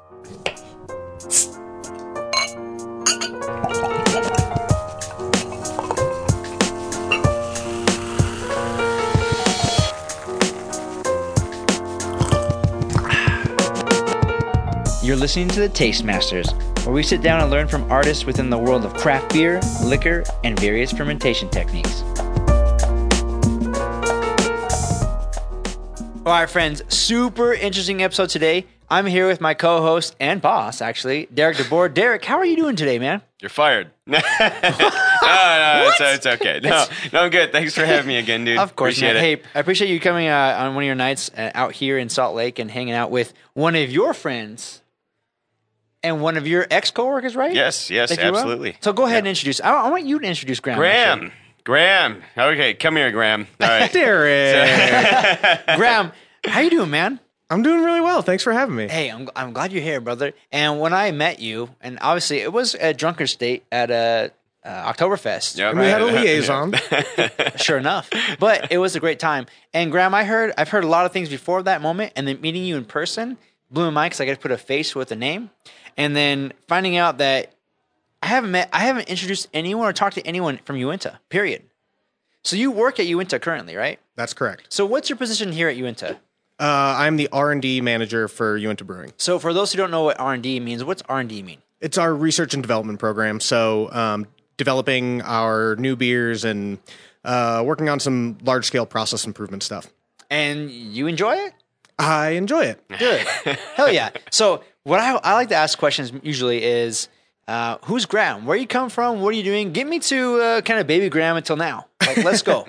You're listening to The Taste Masters, where we sit down and learn from artists within the world of craft beer, liquor, and various fermentation techniques. All right, friends, super interesting episode today. I'm here with my co-host and boss, actually, Derek DeBoer. Derek, how are you doing today, man? You're fired. No, it's okay. No, I'm good. Thanks for having me again, dude. Of course, appreciate man. it. Hey, I appreciate you coming on one of your nights out here in Salt Lake and hanging out with one of your friends and one of your ex-coworkers, right? Yes, That you will? absolutely. So go ahead and introduce. I want you to introduce Graham. actually. Graham. Okay, come here, Graham. All right. Derek. Graham, how you doing, man? I'm doing really well. Thanks for having me. Hey, I'm glad you're here, brother. And when I met you, and obviously it was at Drunkard State at Oktoberfest. Yep. And we had a liaison. Sure enough. But it was a great time. And Graham, I've heard a lot of things before that moment, and then meeting you in person blew my mind because I got to put a face with a name. And then finding out that I haven't introduced anyone or talked to anyone from Uinta, period. So you work at Uinta currently, right? That's correct. So what's your position here at Uinta? I'm the R&D manager for Uinta Brewing. So for those who don't know what R&D means, what's R&D mean? It's our research and development program. So developing our new beers and working on some large-scale process improvement stuff. And you enjoy it? I enjoy it. Good. Hell yeah. So what I like to ask questions usually is, who's Graham? Where you come from? What are you doing? Get me to kind of baby Graham until now. Like, let's go.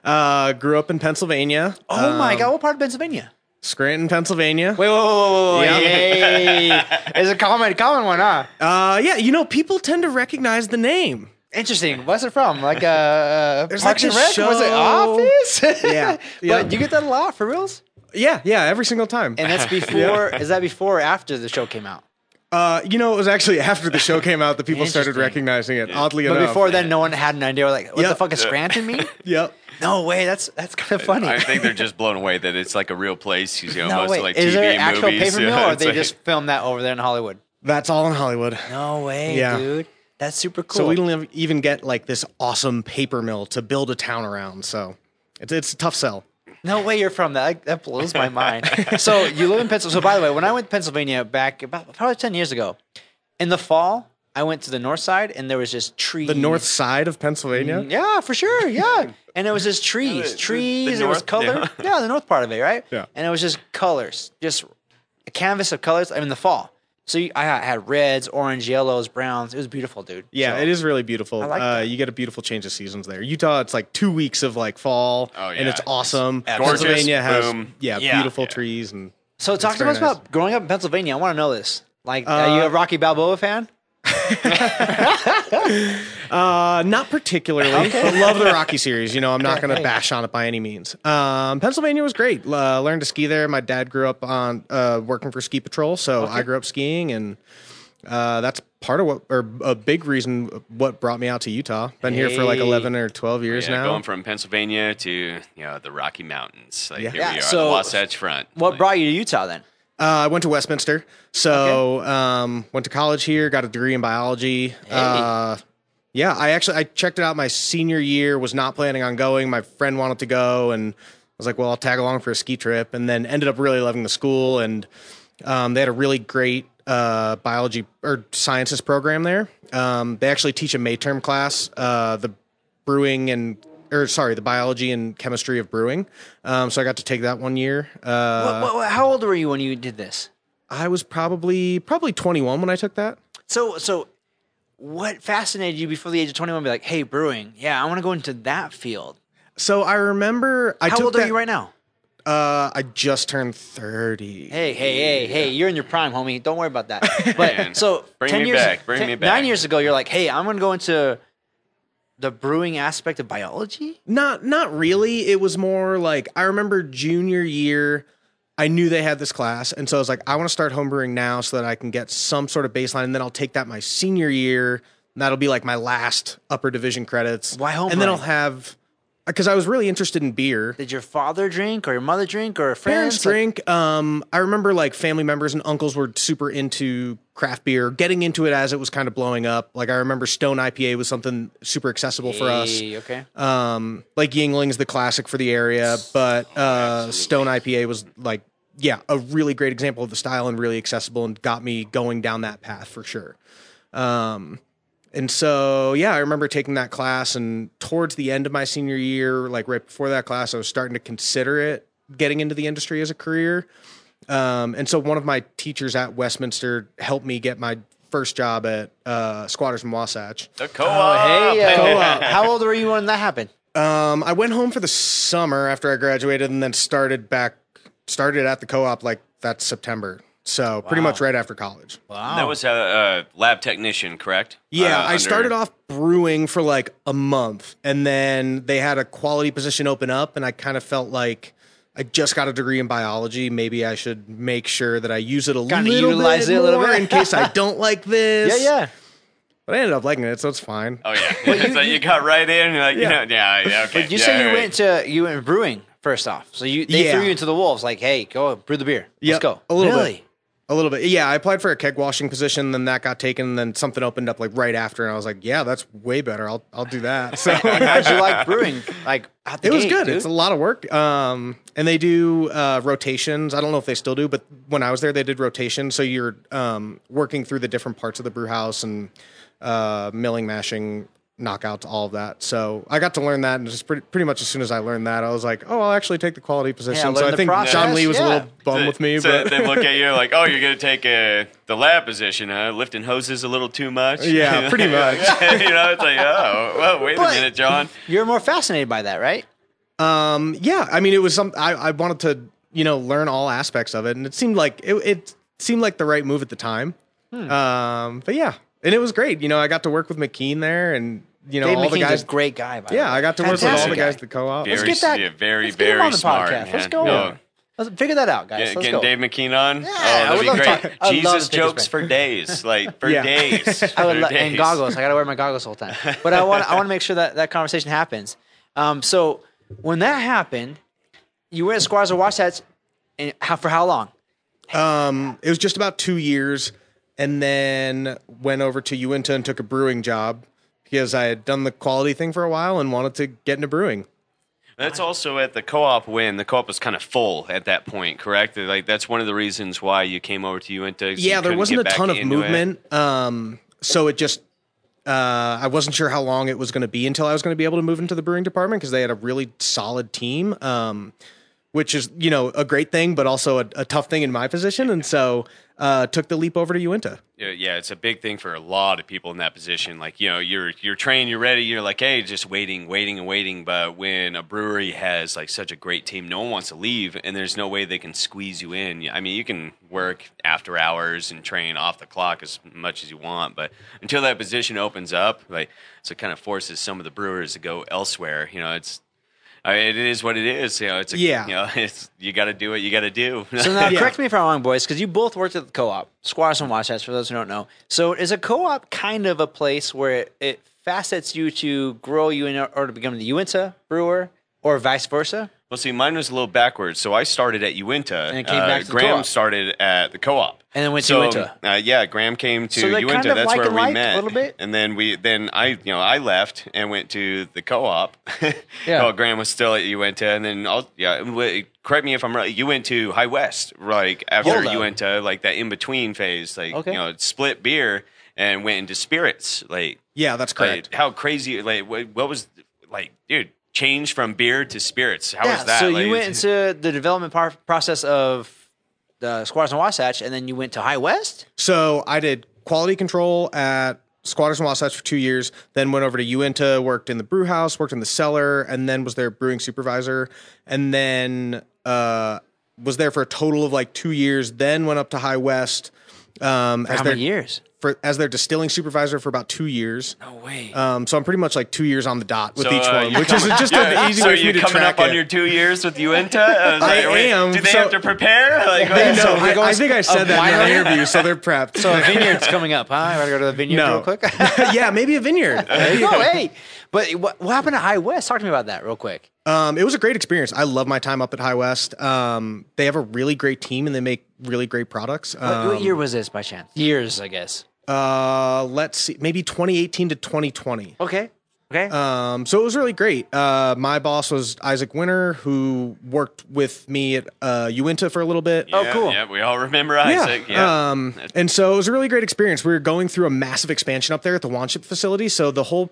Grew up in Pennsylvania. Oh my God. What part of Pennsylvania? Scranton, Pennsylvania. Wait. Yeah. Hey. It's a common one, huh? Yeah, people tend to recognize the name. Interesting. What's it from? Like There's Parks like and a Rec? Was it show. Office? Yeah. But you get that a lot for reals? Yeah, every single time. And that's before, is that before or after the show came out? It was actually after the show came out that people started Interesting. recognizing it, oddly But enough. before then, no one had an idea. Like, what the Yep. fuck does Scranton mean? Yep. No way. That's kind of funny. I think they're just blown away that it's like a real place. No Most way. of like Is TV there an and actual movies. paper mill, or It's they like- just filmed that over there in Hollywood? That's all in Hollywood. No way, Yeah. dude. That's super cool. So we don't even get like this awesome paper mill to build a town around. So it's a tough sell. No way you're from that. That blows my mind. So you live in Pennsylvania. So by the way, when I went to Pennsylvania back about probably 10 years ago, in the fall, I went to the north side and there was just trees. The north side of Pennsylvania? Yeah, for sure. Yeah. And it was just trees. Trees. It was north, color. Yeah, the north part of it, right? Yeah. And it was just colors. Just a canvas of colors in the fall. So I had reds, orange, yellows, browns. It was beautiful, dude. Yeah, So- it is really beautiful. I like that. You get a beautiful change of seasons there. Utah, it's like 2 weeks of like fall, Oh, yeah. and it's awesome. Gorgeous, Pennsylvania has boom. Yeah. beautiful trees and So talk to very us nice. about growing up in Pennsylvania. I want to know this. Like, are you a Rocky Balboa fan? not particularly, but love the Rocky series. I'm not going Hey. to bash on it by any means. Pennsylvania was great. Learned to ski there. My dad grew up on working for Ski Patrol, so I grew up skiing, and that's part of a big reason what brought me out to Utah. Been here for like Hey. 11 or 12 years now. Going from Pennsylvania to the Rocky Mountains. Like Yeah. here Yeah, we are, so the Wasatch Front. What Like, brought you to Utah then? I went to Westminster, so went to college here, got a degree in biology. Yeah, I checked it out my senior year, was not planning on going. My friend wanted to go, and I was like, well, I'll tag along for a ski trip, and then ended up really loving the school, and they had a really great biology or sciences program there. They actually teach a May-term class, the biology and chemistry of brewing. So I got to take that 1 year. How old were you when you did this? I was probably 21 when I took that. So what fascinated you before the age of 21? Be like, hey, brewing. Yeah, I want to go into that field. So I remember How old are you right now? I just turned 30. Hey, you're in your prime, homie. Don't worry about that. But Man, so bring 10 me years, back, bring me back. 9 years ago, you're like, hey, I'm going to go into the brewing aspect of biology? Not really. It was more like I remember junior year, I knew they had this class, and so I was like, I want to start homebrewing now so that I can get some sort of baseline, and then I'll take that my senior year. And that'll be like my last upper division credits. Why homebrewing? And then I'll have because I was really interested in beer. Did your father drink or your mother drink or Parents friends? drink. I remember like family members and uncles were super into craft beer, getting into it as it was kind of blowing up. Like I remember Stone IPA was something super accessible for us. Okay. Like Yingling's the classic for the area, but Stone IPA was like, yeah, a really great example of the style and really accessible and got me going down that path for sure. And so, yeah, I remember taking that class, and towards the end of my senior year, like right before that class, I was starting to consider it getting into the industry as a career. And so one of my teachers at Westminster helped me get my first job at Squatters and Wasatch. The co-op. Co-op. How old were you when that happened? I went home for the summer after I graduated and then started at the co-op like that September. So pretty much right after college. Wow. That was a lab technician, correct? Yeah, I started off brewing for like a month, and then they had a quality position open up, and I kind of felt like I just got a degree in biology. Maybe I should make sure that I use it a Kinda little utilize bit it a little more bit. in case I don't like this. Yeah. But I ended up liking it, so it's fine. Oh yeah. So you got right in. You're like, yeah, okay. But you said you went brewing first off. So they threw you into the wolves. Like, hey, go brew the beer. Let's Yep, go. a little really? bit. A little bit. Yeah, I applied for a keg washing position, then that got taken, and then something opened up like right after, and I was like, yeah, that's way better. I'll do that. So And how'd you like brewing? Like, out the it was gate, good. dude? It's a lot of work. And they do rotations. I don't know if they still do, but when I was there, they did rotations. So you're working through the different parts of the brew house and milling, mashing, knockouts, all of that. So I got to learn that, and just pretty much as soon as I learned that, I was like, oh, I'll actually take the quality position. So learn I the think process. John Lee was a Yeah. little bummed with me. So but they look at you like, oh, you're going to take the lab position, huh? Lifting hoses a little too much? Yeah, pretty much. It's like, oh, well, wait a minute, John. You're more fascinated by that, right? yeah, I mean, it was I wanted to, learn all aspects of it, and it seemed like it seemed like the right move at the time. But yeah, and it was great. I got to work with McKean there, and Dave all McKean's the guys. a great guy, by the way. Yeah, I got to work with all Fantastic the guys guy. at the co-op. Very, Let's get that. yeah, very, let's get him very on the smart, podcast. man. Let's go. No. Let's figure that out, guys. Let's Getting go. Dave McKean on? Yeah, oh, I that'd would be love to great. talk- I would love Jesus to pick his jokes brain. for days. Like, for Yeah. days. I would For and days. goggles. I got to wear my goggles the whole time. But I want to make sure that conversation happens. So when that happened, you were at Squatters and Wasatch, and for how long? It was just about 2 years, and then went over to Uinta and took a brewing job because I had done the quality thing for a while and wanted to get into brewing. That's also at the co-op when the co-op was kind of full at that point, correct? Like that's one of the reasons why you came over to Uinta. So Yeah, there wasn't a ton of movement. movement. So it just, I wasn't sure how long it was going to be until I was going to be able to move into the brewing department because they had a really solid team, which is, a great thing, but also a tough thing in my position. And so took the leap over to Uinta. Yeah, it's a big thing for a lot of people in that position. Like, you're trained, you're ready, you're like, hey, just waiting. But when a brewery has like such a great team, no one wants to leave, and there's no way they can squeeze you in. I mean, you can work after hours and train off the clock as much as you want, but until that position opens up, so it kind of forces some of the brewers to go elsewhere. It is what it is. It's you got to do what you got to do. So now, Yeah. correct me if I'm wrong, boys, because you both worked at the co-op, Squatters and Wasatch, for those who don't know. So is a co-op kind of a place where it facets you to grow you in order to become the Uinta brewer, or vice versa? Well, see, mine was a little backwards. So I started at Uinta. And came back to the Graham co-op. started at the co-op. And then went to Uinta. Yeah, Graham came to So they're Uinta. kind of That's like where and we like met a little bit? And then I left and went to the co-op. Yeah. Well, Graham was still at Uinta, and then correct me if I'm right. You went to High West, like after Hold up. Uinta, like that in between phase, like Okay. split beer and went into spirits, like. Yeah, that's correct. Like, how crazy! Like, what was like, dude? Change from beer to spirits. How was that? So Like, you went into the development process of the Squatters and Wasatch, and then you went to High West? So I did quality control at Squatters and Wasatch for 2 years, then went over to Uinta, worked in the brew house, worked in the cellar, and then was their brewing supervisor, and then was there for a total of like 2 years, then went up to High West How many years? as their distilling supervisor for about 2 years. No way. So I'm pretty much like 2 years on the dot with So, each one, you're which is just an easy so way for me you're to coming track up on it. your 2 years with Uinta? I am. Do they So- have to prepare? Like, They know. So we're going I think I said a that in winery? the interview, so they're prepped. So a vineyard's coming up, huh? I gotta go to the vineyard No. real quick. Yeah, maybe a vineyard. There you go. Hey, But what happened to High West? Talk to me about that real quick. It was a great experience. I love my time up at High West. They have a really great team and they make really great products. What year was this by chance? Years, I guess. Let's see, maybe 2018 to 2020. Okay. So it was really great. My boss was Isaac Winter, who worked with me at Uinta for a little bit. Oh, cool. Yeah, we all remember Isaac. Yeah. And so it was a really great experience. We were going through a massive expansion up there at the Wanship facility. So the whole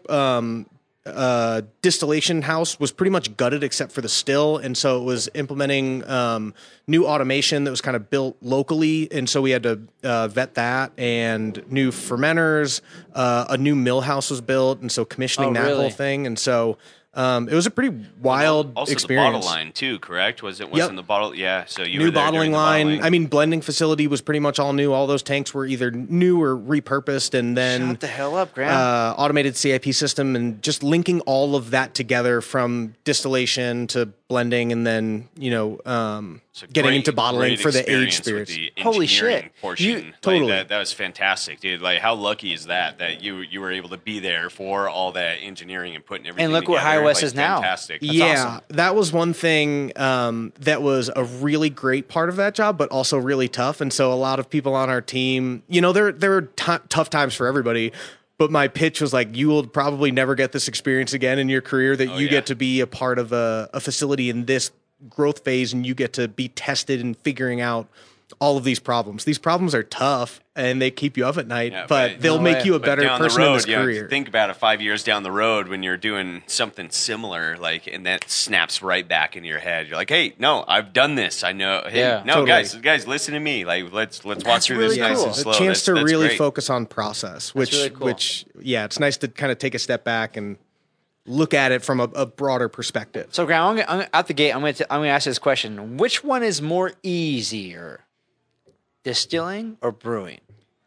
distillation house was pretty much gutted except for the still. And so it was implementing new automation that was kind of built locally. And so we had to vet that, and new fermenters, a new mill house was built. And so commissioning that whole thing. And so it was a pretty wild also experience. The bottle line too, correct? Wasn't the bottle? Yeah. So you new were there bottling during the line. bottling. I mean, blending facility was pretty much all new. All those tanks were either new or repurposed, and then Shut the hell up, Graham. automated CIP system, and just linking all of that together from distillation to blending, and then getting into bottling for the aged spirits. The Holy engineering shit. Portion. Totally. That was fantastic, dude. Like, how lucky is that you were able to be there for all that engineering and putting everything And look what together. High West Like, is now. Fantastic. Yeah, that was one thing that was a really great part of that job, but also really tough. And so a lot of people on our team, there were tough times for everybody. But my pitch was like, you will probably never get this experience again in your career, that you get to be a part of a facility in this growth phase, and you get to be tested in figuring out all of these problems. These problems are tough and they keep you up at night, but they'll make you a better person in this career. Think about it 5 years down the road when you're doing something similar, and that snaps right back into your head. You're like, hey, no, I've done this. I know. Hey, guys, listen to me. Like, let's walk through really this nice cool. and slow. A chance to really great. focus on process, which, really cool. it's nice to kind of take a step back and look at it from a broader perspective. So, Graham, I'm out the gate. I'm going to ask you this question: which one is more easier, distilling or brewing?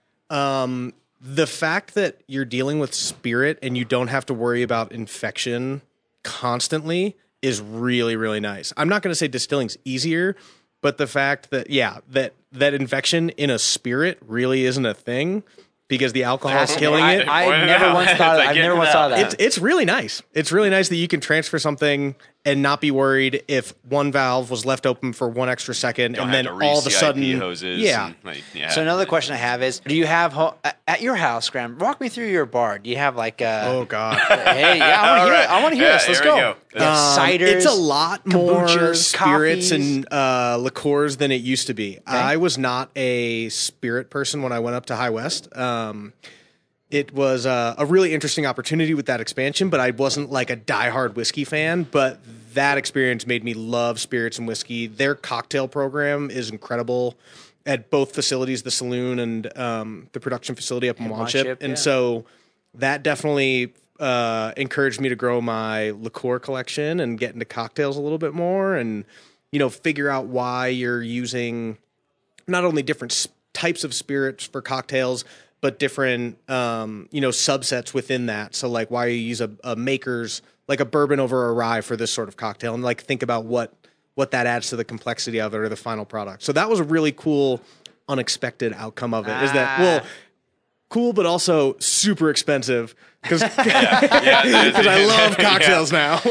The fact that you're dealing with spirit and you don't have to worry about infection constantly is really, really nice. I'm not going to say distilling's easier, but the fact that that infection in a spirit really isn't a thing, because the alcohol's killing it. I never once thought. I've never once thought of that. It's really nice. It's really nice that you can transfer something and not be worried if one valve was left open for 1 extra second, Don't and have then to all of a re-CIP sudden, hoses. yeah. And, So another question I have is: do you have at your house, Graham? Walk me through your bar. Do you have like Oh God. Hey, yeah, I want to hear it. I want to hear this. Let's here we go. go. You have ciders. It's a lot more kombuchas, spirits coffees. and liqueurs than it used to be. I was not a spirit person when I went up to High West. It was a really interesting opportunity with that expansion, but I wasn't like a diehard whiskey fan. But that experience made me love spirits and whiskey. Their cocktail program is incredible at both facilities, the saloon and the production facility up in Wanship. And so that definitely encouraged me to grow my liqueur collection and get into cocktails a little bit more, and figure out why you're using not only different types of spirits for cocktails, but different, subsets within that. So like why you use a maker's, like a bourbon over a rye for this sort of cocktail, and like think about what that adds to the complexity of it or the final product. So that was a really cool, unexpected outcome of it. Is that, cool, but also super expensive because I love cocktails now.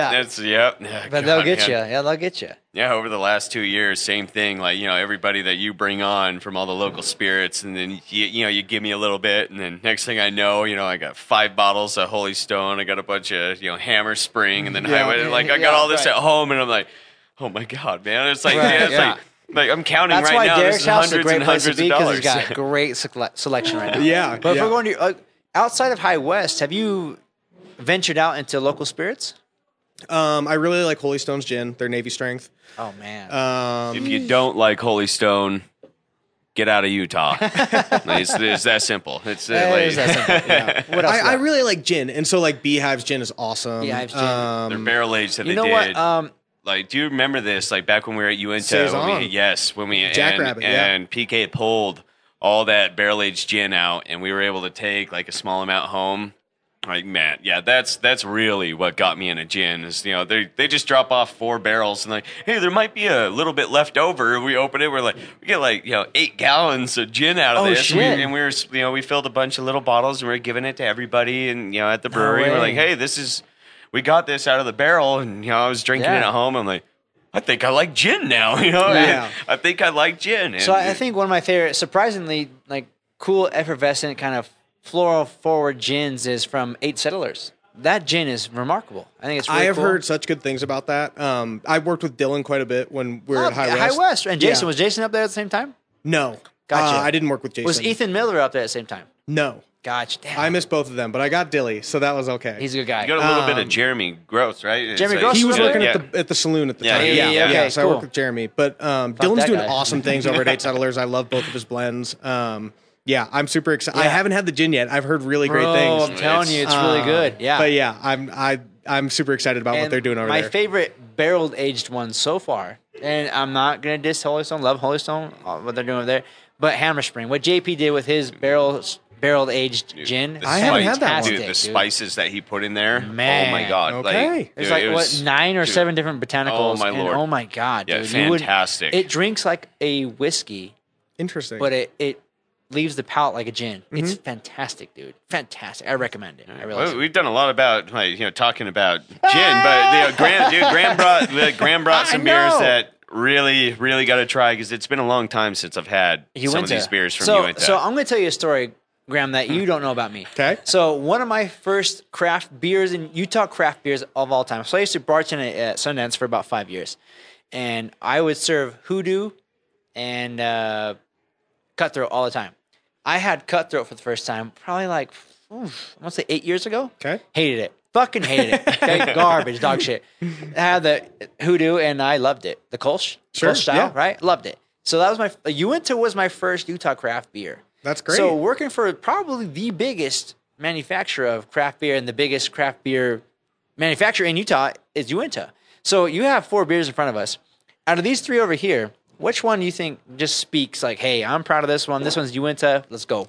But they'll get you. Yeah, they'll get you. Yeah, over the last 2 years, same thing. Like, everybody that you bring on from all the local spirits, and then you give me a little bit, and then next thing I know, I got 5 bottles of Holy Stone, I got a bunch of Hammer Spring, and then I got all this at home, and I'm like, oh my god, man! It's like like I'm counting That's right why now. Derek's This is house is a hundreds great and place to hundreds be of because dollars. he's got great selection right now. Yeah, But if yeah. we're going to outside of High West, have you ventured out into local spirits? I really like Holy Stone's gin. They're Navy strength. Oh man. If you don't like Holy Stone, get out of Utah. It's that simple. It's It is that simple. Yeah. What else? I really like gin, and so like Beehive's gin is awesome. Beehive's gin. They're barrel aged that you they know did. what? Like, do you remember this? Like back when we were at Uinta, Saison. when we Jackrabbit, and PK had pulled all that barrel aged gin out, and we were able to take like a small amount home. Like, man, yeah, that's really what got me in a gin is, they just drop off 4 barrels and like, hey, there might be a little bit left over. We open it, we're like, we get 8 gallons of gin out of Oh, this. shit. And we were, we filled a bunch of little bottles and we are giving it to everybody. And, at the brewery, we're like, way. hey, we got this out of the barrel. And, I was drinking it Yeah. at home. I'm like, I think I like gin now, Yeah. I think I like gin. And So I think one of my favorite, surprisingly, cool, effervescent kind of floral forward gins is from 8 Settlers. That gin is remarkable. I think it's really I have cool. heard such good things about that. I worked with Dylan quite a bit when we were at High West. High West. And Jason, Yeah. was Jason up there at the same time? No. Gotcha. I didn't work with Jason. Was Ethan Miller up there at the same time? No. Gotcha. Damn. I missed both of them, but I got Dilly, so that was okay. He's a good guy. you got a little bit of Jeremy Gross, right? It's Jeremy Gross He was Yeah, working yeah. at the saloon at the Yeah, time. yeah, okay, So I cool. worked with Jeremy, but Dylan's that doing guy. awesome things over at 8 Settlers. I love both of his blends. Yeah, I'm super excited. I Yeah. haven't had the gin yet. I've heard really great Bro, things. I'm telling you, it's really good. Yeah. But yeah, I'm super excited about what And they're doing over my there. favorite barreled aged one so far, and I'm not gonna diss Holy Stone, love Holy Stone, what they're doing over there, but Hammer Spring, what JP did with his barreled aged gin, The I haven't spice- had that one. Dude, the spices that he put in there. Man. Oh my god. Okay. There's dude, it what, was- 9 or dude, 7 different botanicals. Oh, my and Lord. oh my god, Yeah, dude, you wouldn't- fantastic. It drinks like a whiskey, Interesting. but it leaves the palate like a gin. It's Mm-hmm. fantastic, dude. Fantastic. I recommend it. I really. Well, we've done a lot about talking about gin, but Graham brought some I beers know. that really got to try because it's been a long time since I've had some of these beers from Uinta. So I'm going to tell you a story, Graham, that you don't know about me. Okay. So one of my first craft beers in Utah craft beers of all time. So I used to bartend at Sundance for about 5 years, and I would serve Hoodoo and Cutthroat all the time. I had Cutthroat for the first time probably I want to say 8 years ago. Okay. Hated it. Fucking hated it. Okay? Garbage, dog shit. I had the Hoodoo and I loved it. The Kolsch. Sure, Kolsch style, yeah. right? Loved it. So that was my Uinta was my first Utah craft beer. That's great. So working for probably the biggest manufacturer of craft beer and the biggest craft beer manufacturer in Utah is Uinta. So you have 4 beers in front of us. Out of these 3 over here, which one do you think just speaks like, hey, I'm proud of this one. This one's Uinta. Let's go.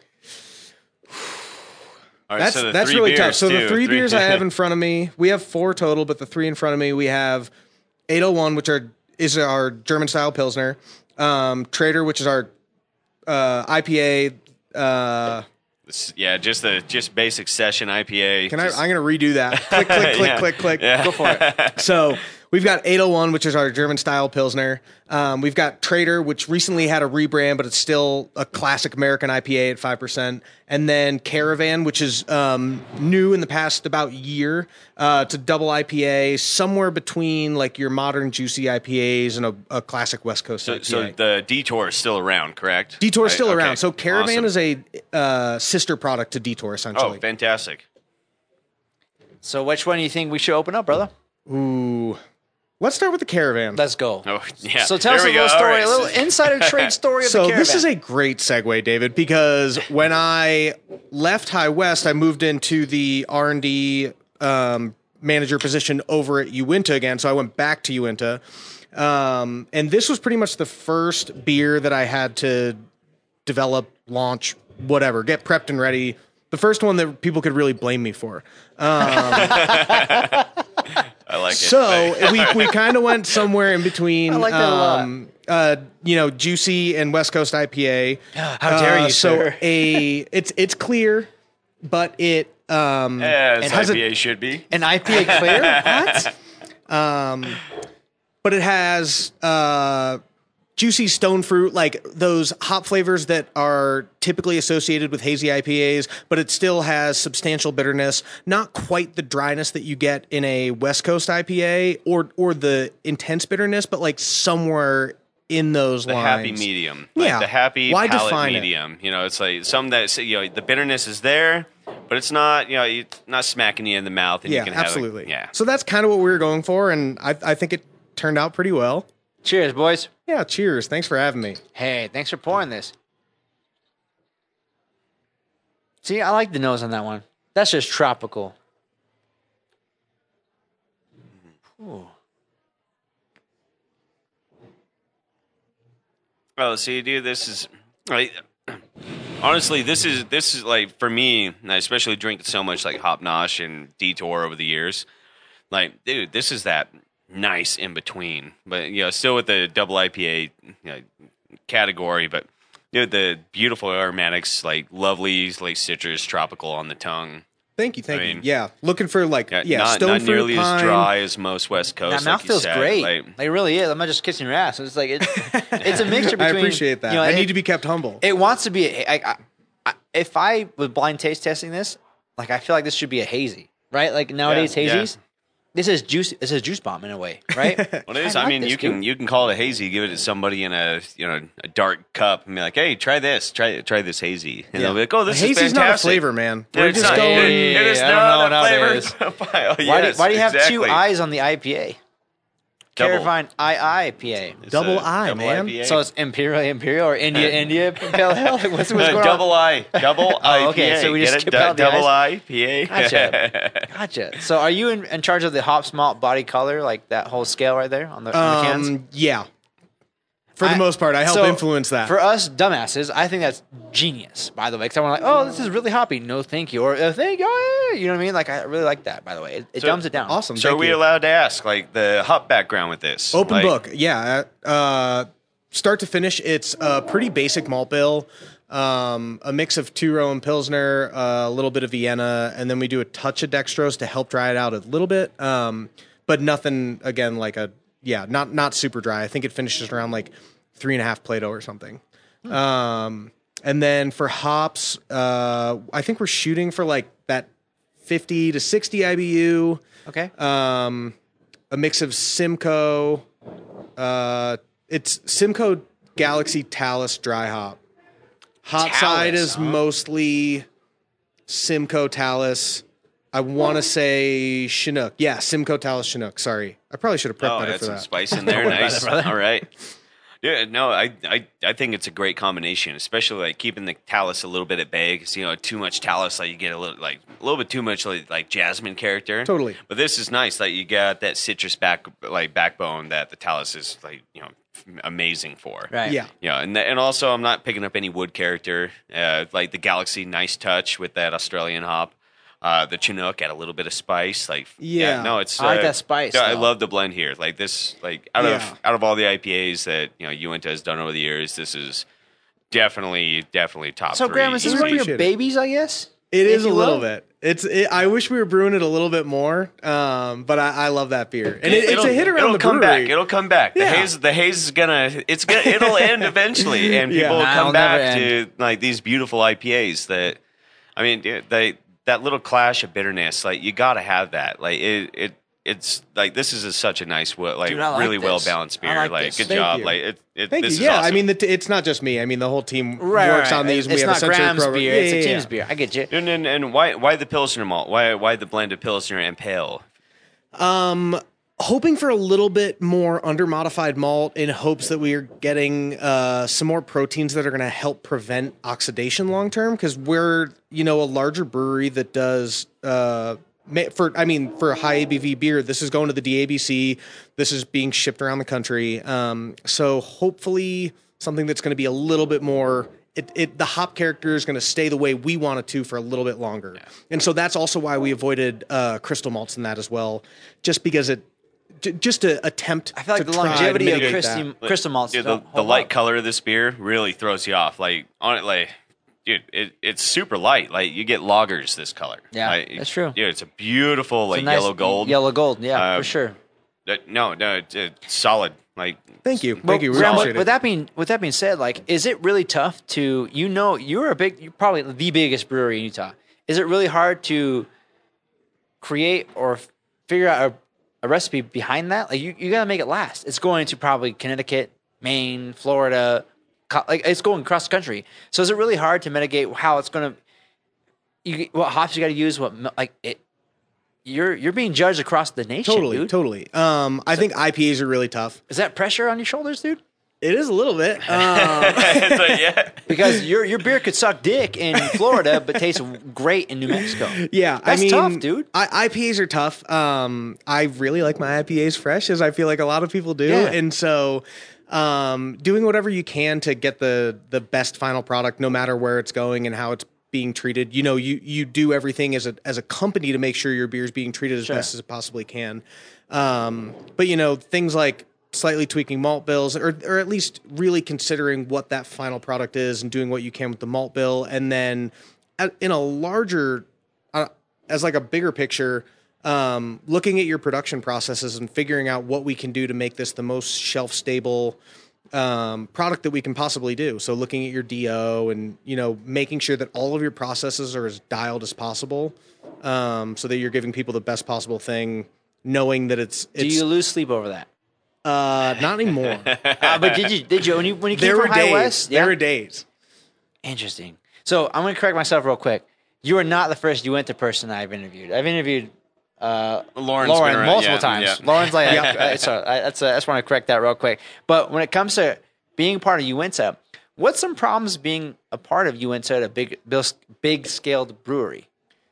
All right, so the That's 3 really tough. beers, So the too. 3 beers I have in front of me, we have 4 total, but the 3 in front of me, we have 801, which is our German style Pilsner, Trader, which is our IPA. Yeah, just basic session IPA. I'm going to redo that. Click, click, click, Yeah. click, click. Yeah. Go for it. So we've got 801, which is our German style Pilsner. We've got Trader, which recently had a rebrand, but it's still a classic American IPA at 5%. And then Caravan, which is new in the past about year to double IPA, somewhere between like your modern juicy IPAs and a classic West Coast IPA. So the Detour is still around, correct? Detour is Right, still okay. around. So Caravan Awesome. is a sister product to Detour, essentially. Oh, fantastic. So which one do you think we should open up, brother? Ooh. Let's start with the Caravan. Let's go. Oh, yeah. So tell us a There we little go. story, All right. a little insider trade story of So the Caravan. this is a great segue, David, because when I left High West, I moved into the R&D manager position over at Uinta again. So I went back to Uinta. And this was pretty much the first beer that I had to develop, launch, whatever, get prepped and ready. The first one that people could really blame me for. I like it. So we kind of went somewhere in between. I like that a lot. Juicy and West Coast IPA. How dare you, so sir. it's clear, but it as it has IPA should be. An IPA clear? What? but it has juicy stone fruit, like those hop flavors that are typically associated with hazy IPAs, but it still has substantial bitterness, not quite the dryness that you get in a West Coast IPA or the intense bitterness, but like somewhere in those The lines. happy medium. Like Yeah. the happy Why palate define it? medium. It's like some that the bitterness is there, but it's not, it's not smacking you in the mouth and Yeah, you can have absolutely. yeah. So that's kind of what we were going for, and I think it turned out pretty well. Cheers, boys. Yeah, cheers. Thanks for having me. Hey, thanks for pouring this. See, I like the nose on that one. That's just tropical. Ooh. Well, see, dude, this is like Honestly, this is like for me, and I especially drinking so much like Hop Nosh and Detour over the years. Like, dude, this is that nice in between, but still with the double IPA category, but the beautiful aromatics, like lovely, like citrus, tropical on the tongue. Thank you. I mean, Yeah, looking for like not stone fruit, nearly pine. as dry as most West That Coast. mouth like you feels said. great. Like, Like, it really is. I'm not just kissing your ass. It's like it's a mixture between. I appreciate that. I need to be kept humble. It wants to be. If I was blind taste testing this, like I feel like this should be a hazy, right? Like nowadays hazies. This is juice. This is juice bomb in a way, right? Well, it is. I I mean, like this, you can call it a hazy, give it to somebody in a a dark cup, and be like, "Hey, try this, try this hazy," and they'll be like, "Oh, this is Hazy's fantastic." not a flavor, man. Yeah, We're it's just not. going. It is I don't not know a flavor nowadays. profile. Why do you have two exactly. eyes on the IPA? Double. Carifine IPA. It's Double a I, man. IPA. So it's Imperial or India Pale Ale. Like, what's going on? double IPA. okay, so we just Get it? skip out the double eyes. IPA. Gotcha. So are you in charge of the hops, malt, body, color, like that whole scale right there on the cans? Yeah. For the most part, I help so influence that. For us dumbasses, I think that's genius, by the way. Because I'm like, oh, this is really hoppy. No, thank you. Or thank you. You know what I mean? Like, I really like that, by the way. It dumbs it down. Awesome. So are thank we you. allowed to ask like the hop background with this? Open Like, book. Yeah. Start to finish, it's a pretty basic malt bill. A mix of two-row and Pilsner, a little bit of Vienna, and then we do a touch of dextrose to help dry it out a little bit. But nothing, again, like not super dry. I think it finishes around like 3.5 Plato or something. And then for hops, I think we're shooting for like that 50 to 60 IBU. Okay. A mix of Simcoe. It's Simcoe Galaxy Talus dry hop. Hop side is mostly Simcoe Talus. I want to say Chinook. Yeah, Simcoe Talus Chinook. Sorry. I probably should have prepped better that's for some that. spice in there. Nice. All right. Yeah, no, I think it's a great combination, especially like keeping the talus a little bit at bay. Because too much talus, like you get a little bit too much like jasmine character. Totally. But this is nice. Like you got that citrus backbone that the talus is amazing for. Right. Yeah. Yeah, and also I'm not picking up any wood character. Like the Galaxy, nice touch with that Australian hop. The Chinook add a little bit of spice. Yeah. No, it's I like that spice, Yeah, I though. love the blend here. Like this, out of all the IPAs that Uinta has done over the years, this is definitely top So, three. Graham, is this one of Appreciate your it. babies, I guess? It is If a you little will? bit. I wish we were brewing it a little bit more, but I love that beer, and it's a hit around it'll the come brewery. back. It'll come back. The Yeah. haze is it'll end eventually, and Yeah. people will Nah, come it'll never back to like these beautiful IPAs. That I mean, that little clash of bitterness, like you got to have that. Like it's like this is such a nice, Dude, I like really this. well balanced beer. I like Like this. good Thank job. you. Like Thank this you. is Yeah, awesome. I mean, it's not just me. I mean, the whole team Right, works right. on these. It's we have not a sensory Graham's program. beer. Yeah, It's a yeah, team's yeah. beer. I get you. And why the Pilsner malt? Why the blend of Pilsner and Pale? Hoping for a little bit more under modified malt in hopes that we are getting some more proteins that are going to help prevent oxidation long term, because we're a larger brewery that does for a high ABV beer, this is going to the DABC. This is being shipped around the country. So hopefully something that's going to be a little bit more. The hop character is going to stay the way we want it to for a little bit longer, and so that's also why we avoided crystal malts in that as well, just because just to attempt. I feel like to the try to longevity of mitigate that. crystal malts. Dude, don't the hold light up. color of this beer really throws you off. Like on it, like dude, it's super light. Like you get lagers this color. Yeah, Like, that's true. Dude, it's a beautiful It's a like yellow gold. Yellow gold, yeah, for Um, sure. No, it's solid. Like Thank you, Well, thank you. We Graham, appreciate it. with that being said, like, is it really tough to you're probably the biggest brewery in Utah. Is it really hard to create or figure out a recipe behind that? Like, you got to make it last. It's going to probably Connecticut, Maine, Florida, like it's going across the country. So is it really hard to mitigate how it's going to? What hops you got to use? You're being judged across the nation, dude. Totally. I think IPAs are really tough. Is that pressure on your shoulders, dude? It is a little bit. it's like, yeah. Because your beer could suck dick in Florida, but taste great in New Mexico. Yeah, That's tough, dude. IPAs are tough. I really like my IPAs fresh, as I feel like a lot of people do, Yeah. and so doing whatever you can to get the best final product, no matter where it's going and how it's being treated. You know, you do everything as a company to make sure your beer is being treated as best as it possibly can. But you know, things like slightly tweaking malt bills, or at least really considering what that final product is and doing what you can with the malt bill. And then in a larger, as like a bigger picture, looking at your production processes and figuring out what we can do to make this the most shelf stable product that we can possibly do. So looking at your DO and, you know, making sure that all of your processes are as dialed as possible, so that you're giving people the best possible thing, knowing that it's Do you lose sleep over that? not anymore. But did you when you came There from were High days. West? There were days. Interesting. So I'm going to correct myself real quick. You are not the first Uinta person I've interviewed. I've interviewed Lauren Lauren multiple times. Yeah. Lauren's like, so I just want to correct that real quick. But when it comes to being part of Uinta, what's some problems being a part of Uinta at a big scaled brewery?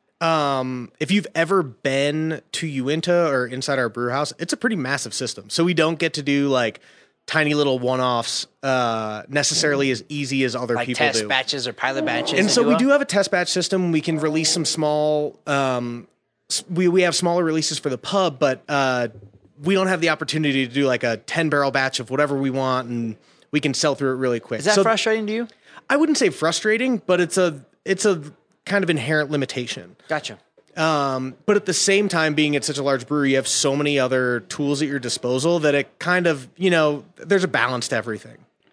If you've ever been to Uinta or inside our brew house, it's a pretty massive system. So we don't get to do like tiny little one-offs necessarily as easy as other Like people test do. batches or pilot batches? And if so you we will? do have a test batch system. We can release some small. We have smaller releases for the pub, but we don't have the opportunity to do like a 10-barrel batch of whatever we want, and we can sell through it really quick. Is that frustrating to you? I wouldn't say frustrating, but it's a kind of inherent limitation. Gotcha. But at the same time, being at such a large brewery, you have so many other tools at your disposal that it kind of, you know, there's a balance to everything.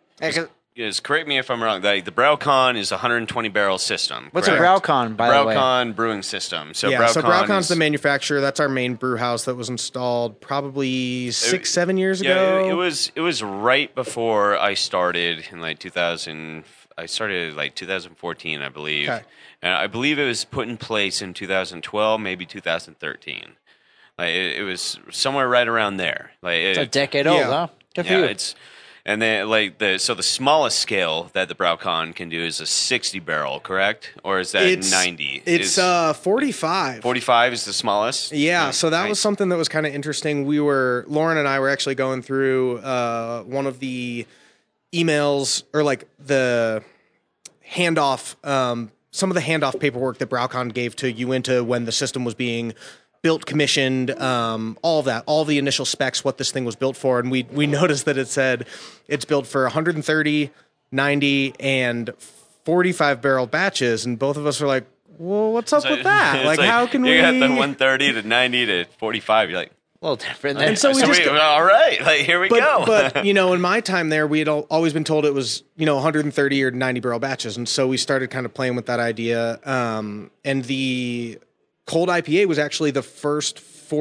Yes, correct me if I'm wrong. The BrauCon is a 120 barrel system. What's correct? a BrauCon, by the way? BrauCon brewing system. So Yeah, so Braucon's is the manufacturer. That's our main brew house that was installed probably 7 years ago. Yeah, it was right before I started in like 2000. I started like 2014, I believe. Okay. And I believe it was put in place in 2012, maybe 2013. Like it was somewhere right around there. Like It's a decade old, huh? Good for yeah, you. and then like the smallest scale that the BrauCon can do is a 60 barrel, correct? Or is that 90? It's 45. 45 is the smallest. Yeah, so that Nice. was something that was kind of interesting. Lauren and I were actually going through one of the emails, or like the handoff, some of the handoff paperwork that BrauCon gave to Uinta when the system was being built, commissioned, all of that, all the initial specs, what this thing was built for. And we noticed that it said it's built for 130, 90, and 45 barrel batches. And both of us were like, well, what's up with that? It's Like, how can we... You got the 130 to 90 to 45. You're like, A little different there. And so we just... all right, like here we go. But, you know, in my time there, we had always been told it was, you know, 130 or 90 barrel batches. And so we started kind of playing with that idea. And the cold IPA was actually the first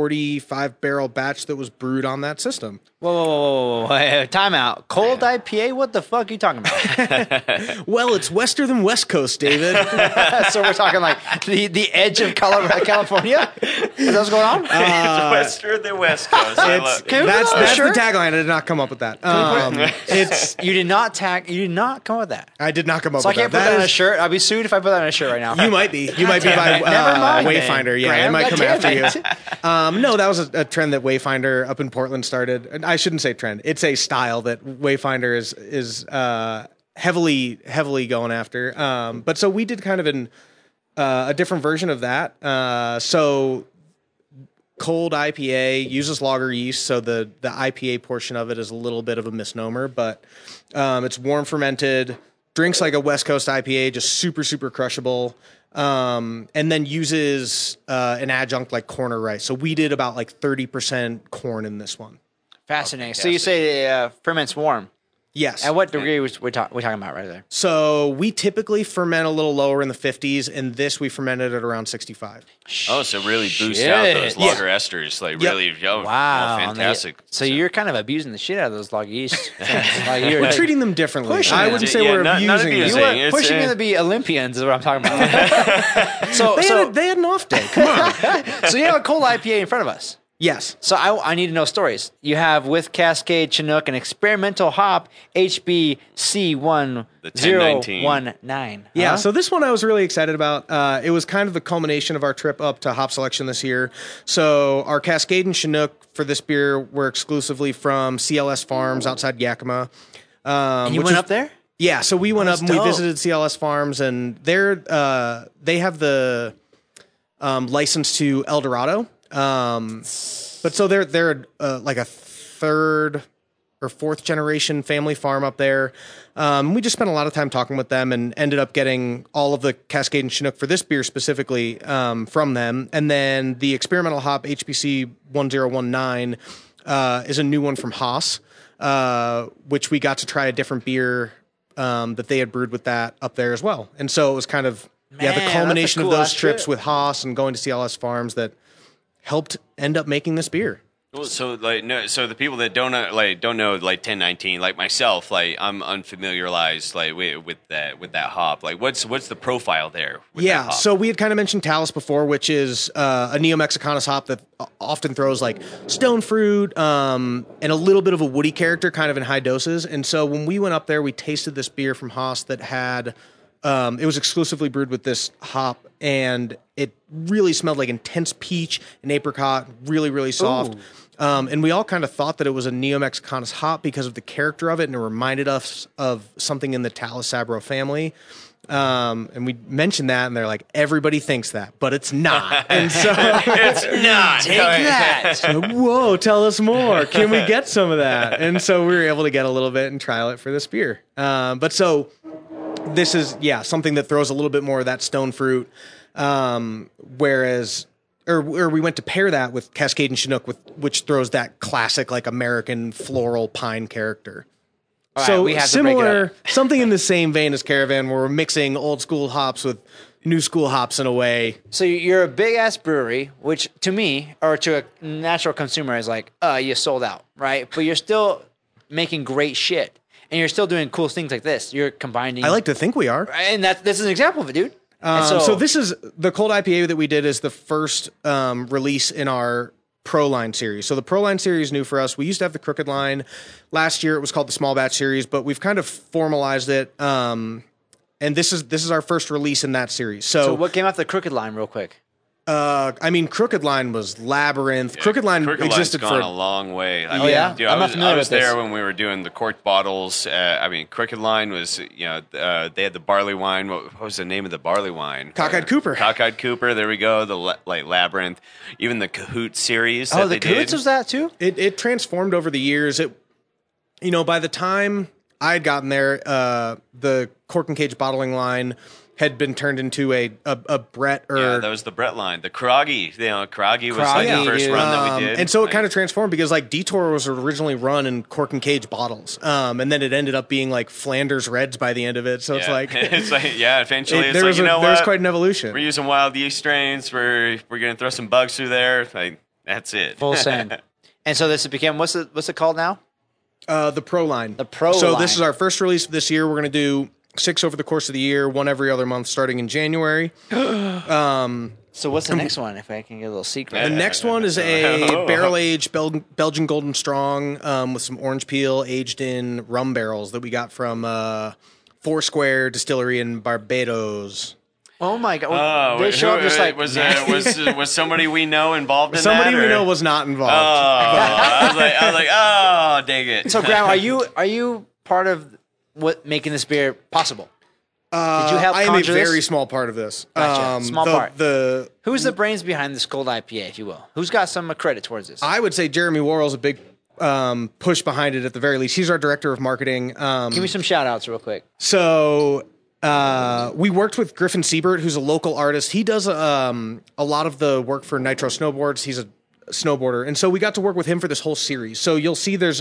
45 barrel batch that was brewed on that system. Whoa. Hey, time out. Cold IPA? What the fuck are you talking about? Well, it's Western than West Coast, David. So we're talking like the edge of California? Is that what's going on? It's Western than West Coast. I love- Can we put That's that on a the shirt? tagline. I did not come up with that. You did not come up with that. I did not come up So I with can't that. put that on a is- shirt. I'll be sued if I put that on a shirt right now. You might be. You might be by Never mind, then. Wayfinder. Yeah, Graham, it might come after you. goddammit. No, that was a trend that Wayfinder up in Portland started. And I shouldn't say trend. It's a style that Wayfinder is heavily going after. But so we did kind of a different version of that. So cold IPA uses lager yeast, so the IPA portion of it is a little bit of a misnomer, but it's warm fermented, drinks like a West Coast IPA, just super crushable, and then uses an adjunct like corn or rice. So we did about like 30% corn in this one. Fascinating. So you say it ferments warm. Yes. At what degree we're talking about right there? So we typically ferment a little lower in the 50s, and this we fermented at around 65. Oh, so really boost Shit. out those Yeah. lager esters. Like really, Wow. fantastic. So you're kind of abusing the shit out of those log yeast. Like We're treating them differently. Pushing I them. wouldn't say Yeah, we're not abusing abusing. them. You were It's, pushing them to be Olympians is what I'm talking about. They had an off day. Come on. So you have a cold IPA in front of us. Yes. So I need to know stories. You have with Cascade Chinook an experimental hop HBC 1019. Yeah, so this one I was really excited about. It was kind of the culmination of our trip up to Hop Selection this year. So our Cascade and Chinook for this beer were exclusively from CLS Farms outside Yakima. And you went up there? Yeah, so we went up and dope. we visited CLS Farms, and they have the license to El Dorado. But so they're like a third or fourth generation family farm up there. We just spent a lot of time talking with them and ended up getting all of the Cascade and Chinook for this beer specifically from them. And then the experimental hop HBC 1019 is a new one from Haas, which we got to try a different beer that they had brewed with that up there as well. And so it was kind of the culmination of those trips with Haas and going to CLS Farms that helped end up making this beer. Well, so so the people that don't know 1019, like myself, like I'm unfamiliarized with that hop. Like what's the profile there? With that hop? So we had kind of mentioned Talus before, which is a Neo Mexicanus hop that often throws like stone fruit and a little bit of a woody character, kind of in high doses. And so when we went up there, we tasted this beer from Haas that had. It was exclusively brewed with this hop, and it really smelled like intense peach and apricot, really, really soft. And we all kind of thought that it was a Neo Mexicanus hop because of the character of it, and it reminded us of something in the Talus Sabro family. And we mentioned that, and they're like, everybody thinks that, but it's not. And so It's not. Take that. so, whoa, tell us more. Can we get some of that? And so we were able to get a little bit and trial it for this beer. But so this is, something that throws a little bit more of that stone fruit. Whereas we went to pair that with Cascade and Chinook, which throws that classic, like American floral pine character. All So right, we have to break it similar, up. something in the same vein as Caravan, where we're mixing old school hops with new school hops in a way. So you're a big ass brewery, which to me or to a natural consumer is like, you sold out, right? But you're still making great shit, and you're still doing cool things like this. You're combining. I like to think we are. and this is an example of it, dude. And So this is the cold IPA that we did is the first release in our Pro Line series. So the Pro Line series is new for us. We used to have the Crooked Line. Last year it was called the Small Batch series, but we've kind of formalized it. And this is our first release in that series. So what came off the Crooked Line, real quick? Crooked Line was Labyrinth. Crooked Line existed Line's gone for a long way. Oh, yeah? Dude, I'm not familiar I was with this. there when we were doing the corked bottles. Crooked Line was, they had the barley wine. What was the name of the barley wine? Cockeyed Cooper. Cockeyed Cooper. There we go. The Labyrinth. Even the Cahoot series. Oh, that the they Cahoots did. was that too? It transformed over the years. By the time I had gotten there, the Cork and Cage bottling line had been turned into a Brett or Yeah, that was the Brett line. The Kroggy. Kroggy was like Kroggy, the first dude. run that we did. and so it kind of transformed because like Detour was originally run in Cork and Cage bottles, and then it ended up being like Flanders Reds by the end of it. So it's like eventually there was what? quite an evolution. We're using wild yeast strains. We're gonna throw some bugs through there. Like that's it. Full send. And so this became what's it called now? The Pro Line. The Pro So line. this is our first release of this year. We're going to do 6 over the course of the year, 1 every other month, starting in January. So what's the next one? If I can get a little secret. The next one is a barrel-aged Belgian Golden Strong with some orange peel, aged in rum barrels that we got from Foursquare Distillery in Barbados. Oh my god! They show up just like was somebody we know involved in Somebody that? we or- know was not Oh, involved. I was like, oh, dang it. So, Graham, are you part of what making this beer possible? Did you help I am a conjure this? very small part of this. Gotcha. Small part. Who's Mm. the brains behind this cold IPA, if you will? Who's got some credit towards this? I would say Jeremy Worrell's a big push behind it at the very least. He's our director of marketing. Give me some shout outs real quick. So we worked with Griffin Siebert, who's a local artist. He does a lot of the work for Nitro Snowboards. He's a snowboarder. And so we got to work with him for this whole series. So you'll see there's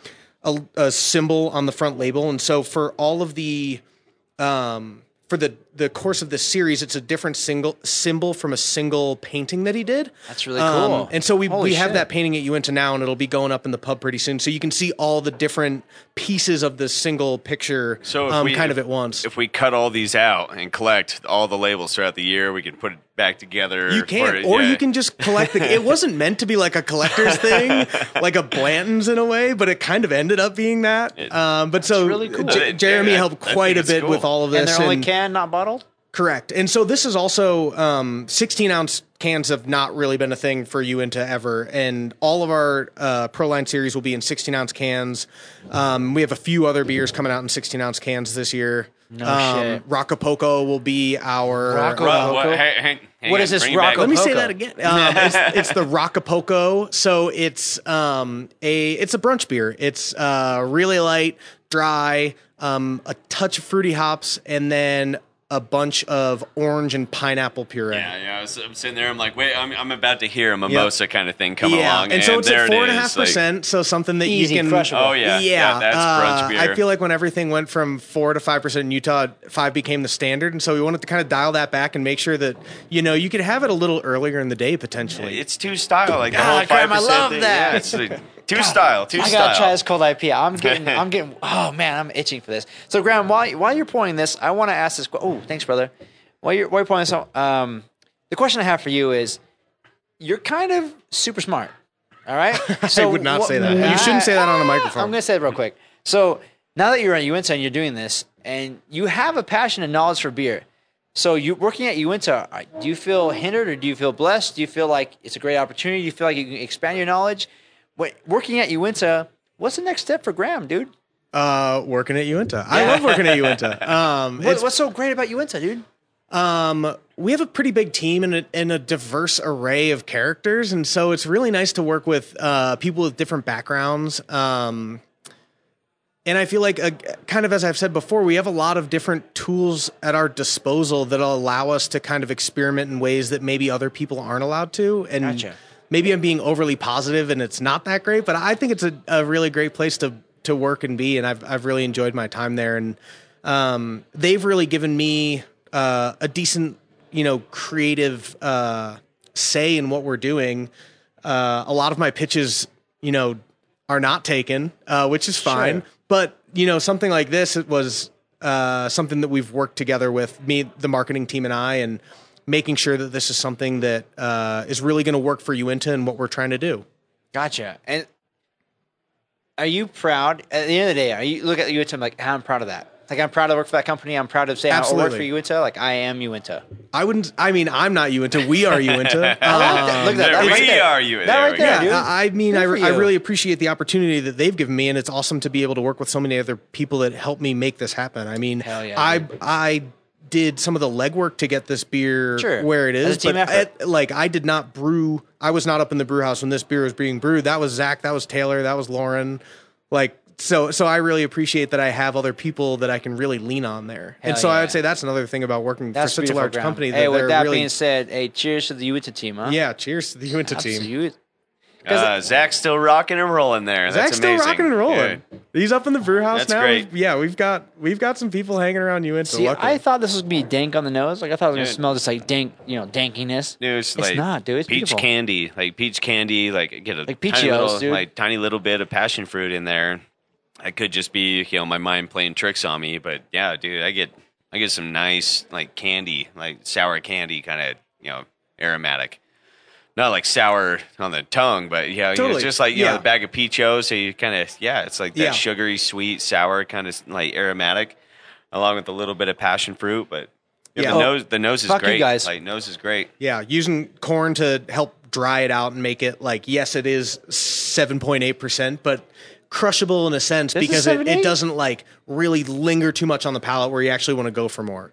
a symbol on the front label. And so for all of the for the the course of this series, it's a different symbol from a single painting that he did. That's really cool. And so we Holy have shit. that painting at Uinta now, and it'll be going up in the pub pretty soon. So you can see all the different pieces of the single picture So kind of at once. If we cut all these out and collect all the labels throughout the year, we can put it back together. You can, or you can just collect the. It wasn't meant to be like a collector's thing, like a Blanton's in a way, but it kind of ended up being that. But so really cool. Jeremy helped I quite think a it's bit cool. with all of And this. they're only canned, not bottled? Correct. And so this is also 16-ounce cans have not really been a thing for Uinta ever. And all of our Pro Line series will be in 16-ounce cans. We have a few other beers coming out in 16-ounce cans this year. No shit. Rockapoco will be our... What is this Rocco- Let me say Poco. that again. It's the Rockapoco. So it's a brunch beer. It's really light, dry, a touch of fruity hops, and then a bunch of orange and pineapple puree. Yeah. I'm sitting there. I'm like, wait, I'm about to hear a mimosa kind of thing come along. And so it's there at it is, 4.5%. So something that Easy, you can. crushable. Oh yeah, that's brunch beer. I feel like when everything went from 4 to 5% in Utah, 5 became the standard, and so we wanted to kind of dial that back and make sure that you could have it a little earlier in the day potentially. It's two style, like the Ah, whole 5%. Graham, I love thing. that. Yeah, it's like two style. I gotta try this cold IPA. I'm getting. Oh man, I'm itching for this. So, Graham, while you're pouring this, I want to ask this. Oh, thanks, brother. While you're pouring this, the question I have for you is, you're kind of super smart. All right. I would not say that. You shouldn't say that on a microphone. I'm gonna say it real quick. So now that you're at Uinta and you're doing this, and you have a passion and knowledge for beer. So you working at Uinta, do you feel hindered or do you feel blessed? Do you feel like it's a great opportunity? Do you feel like you can expand your knowledge? Working at Uinta, what's the next step for Graham, dude? Working at Uinta. I love working at Uinta. What's so great about Uinta, dude? We have a pretty big team and a diverse array of characters, and so it's really nice to work with people with different backgrounds. And I feel like, kind of as I've said before, we have a lot of different tools at our disposal that'll allow us to kind of experiment in ways that maybe other people aren't allowed to. And Gotcha. maybe I'm being overly positive and it's not that great, but I think it's a really great place to work and be. And I've really enjoyed my time there. And they've really given me a decent, creative say in what we're doing. A lot of my pitches, are not taken, which is fine. Sure. But, something like this, it was something that we've worked together with me, the marketing team and I, and making sure that this is something that is really going to work for Uinta and what we're trying to do. Gotcha. And are you proud? At the end of the day, are you look at Uinta and like, I'm proud of that. Like, I'm proud to work for that company. I'm proud to say I work for Uinta. Like, I am Uinta. I'm not Uinta. We are Uinta. I like that. Look at that. That right there. are you. That right there, dude. I mean, Good I for you. really appreciate the opportunity that they've given me, and it's awesome to be able to work with so many other people that help me make this happen. I mean, Hell yeah, I did some of the legwork to get this beer Sure. where it As is, a team but effort. I did not brew. I was not up in the brew house when this beer was being brewed. That was Zach. That was Taylor. That was Lauren. So I really appreciate that I have other people that I can really lean on there. Hell and so yeah. I would say that's another thing about working That's for such a beautiful, large Graham. company. Hey, with they're that really, being said, hey, cheers to the Uinta team, huh? yeah, cheers to the Uinta team. Absolute. Zach's still rocking and rolling there. Zach's That's still amazing. rocking and rolling. Yeah. He's up in the brew house That's now. great. We've got some people hanging around Uinta. See, luckily. I thought this was going to be dank on the nose. Like, I thought it was going to Dude. smell just like dank, dankiness. Dude, It's like not, dude. It's peach beautiful. candy, get a Like tiny Peachios, dude. tiny little bit of passion fruit in there. I could just be, my mind playing tricks on me, but yeah, dude, I get some nice like candy, like sour candy, kind of aromatic. Not like sour on the tongue, but Totally. it's just like the bag of Peachios. So you kind of it's like that Yeah. sugary, sweet, sour kind of like aromatic, along with a little bit of passion fruit. But Yeah. the nose is Fuck you great. guys. Like nose is great. Yeah, using corn to help dry it out and make it yes, it is 7.8%, but crushable in a sense This is because 7.8? it doesn't really linger too much on the palate where you actually want to go for more.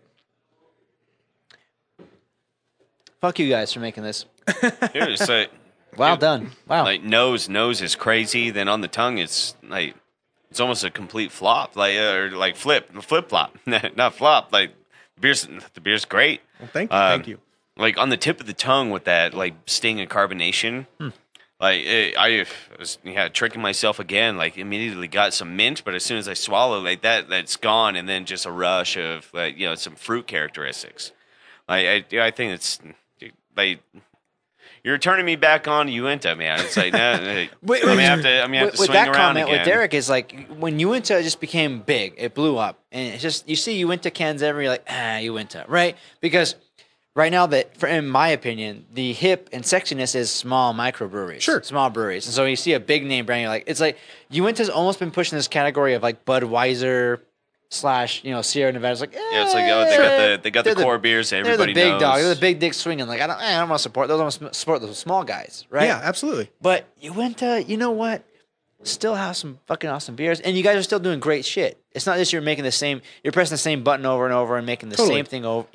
Fuck you guys for making this. Dude, it's like, Well done. Wow. like nose is crazy. Then on the tongue, it's almost a complete flop, or flip flop, not flop. Like the beer's great. Well, thank you. Like on the tip of the tongue with that sting and carbonation. Like I was tricking myself again. Like immediately got some mint, but as soon as I swallow like that's gone, and then just a rush of like some fruit characteristics. Like I think it's like you're turning me back on Uinta, man. It's like nah, I'm gonna have to with swing that around comment again. with Derek is like when Uinta just became big, it blew up, and it's just you see Uinta cans everywhere, you're like Uinta, right? Because right now, in my opinion, the hip and sexiness is small microbreweries, Sure, small breweries, and so you see a big name brand, you're like it's like Uinta's almost been pushing this category of like Budweiser / Sierra Nevada. It's like it's like they got the core beers that everybody they're the big knows. dog, they're the big dick swinging. Like I don't want to support those. I want to support those small guys, right? Yeah, absolutely. But Uinta, you know what? Still have some fucking awesome beers, and you guys are still doing great shit. It's not just you're pressing the same button over and over and making the same thing over.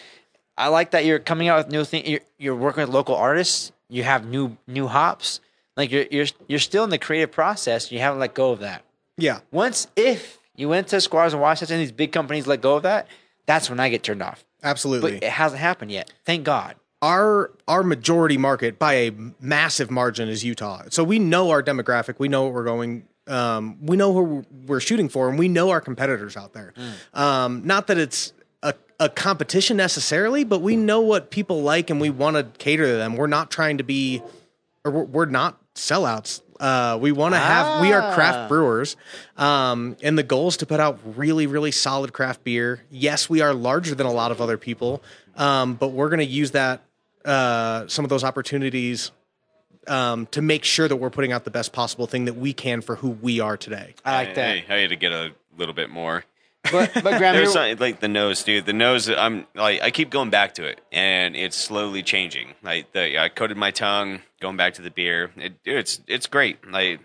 I like that you're coming out with new things. You're working with local artists. You have new hops. Like you're still in the creative process. You haven't let go of that. Yeah. If you went to Squires and Washington and these big companies let go of that, that's when I get turned off. Absolutely. But it hasn't happened yet. Thank God. Our majority market by a massive margin is Utah. So we know our demographic. We know what we're going. We know who we're shooting for, and we know our competitors out there. Not that it's a competition necessarily, but we know what people like, and we want to cater to them. We're not trying to be, or we're not sellouts. We want to have. We are craft brewers, and the goal is to put out really, really solid craft beer. Yes, we are larger than a lot of other people, but we're going to use that some of those opportunities to make sure that we're putting out the best possible thing that we can for who we are today. I like that. I had to get a little bit more. But Graham, there's something like the nose, dude. The nose, I keep going back to it, and it's slowly changing. Like I coated my tongue, going back to the beer. It's great. Like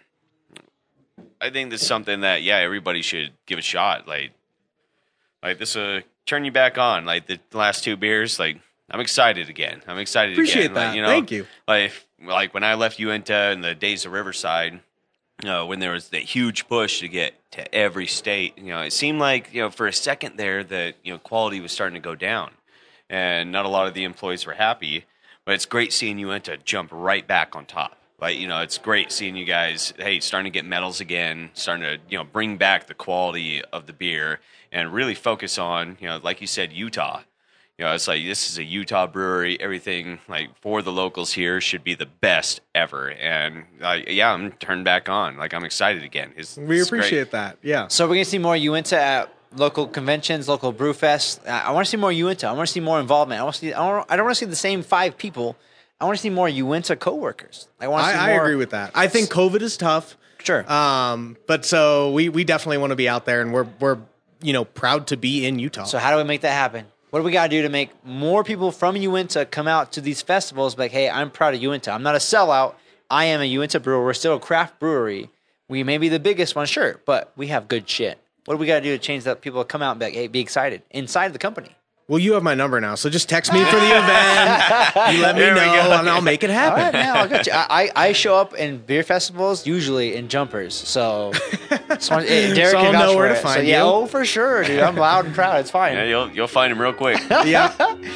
I think this is something that everybody should give a shot. Like this turn you back on. Like the last two beers, like I'm excited again. Appreciate again. that. Like, Thank you. Like when I left Uinta and the days of Riverside. When there was that huge push to get to every state, it seemed like, for a second there that, quality was starting to go down and not a lot of the employees were happy, but it's great seeing Uinta jump right back on top. Like, it's great seeing you guys, starting to get medals again, starting to, bring back the quality of the beer and really focus on, like you said, Utah. It's like this is a Utah brewery. Everything like for the locals here should be the best ever. And I'm turned back on. Like I'm excited again. We appreciate that. Yeah. So we're gonna see more Uinta at local conventions, local brew fest. I want to see more Uinta. I want to see more involvement. I don't want to see the same 5 people. I want to see more Uinta coworkers. I agree with that. I think COVID is tough. Sure. But so we definitely want to be out there, and we're proud to be in Utah. So how do we make that happen? What do we got to do to make more people from Uinta come out to these festivals? Like, hey, I'm proud of Uinta. I'm not a sellout. I am a Uinta brewer. We're still a craft brewery. We may be the biggest one, sure, but we have good shit. What do we got to do to change that? People come out and be like, hey, be excited inside the company. Well, you have my number now, so just text me for the event. You let me know, and I'll make it happen. All right, man, I'll get you. I show up in beer festivals usually in jumpers, so Derek So can I'll vouch know where for to it. find Yeah, you. oh, for sure, dude. I'm loud and proud. It's fine. Yeah, you'll find him real quick. Yeah.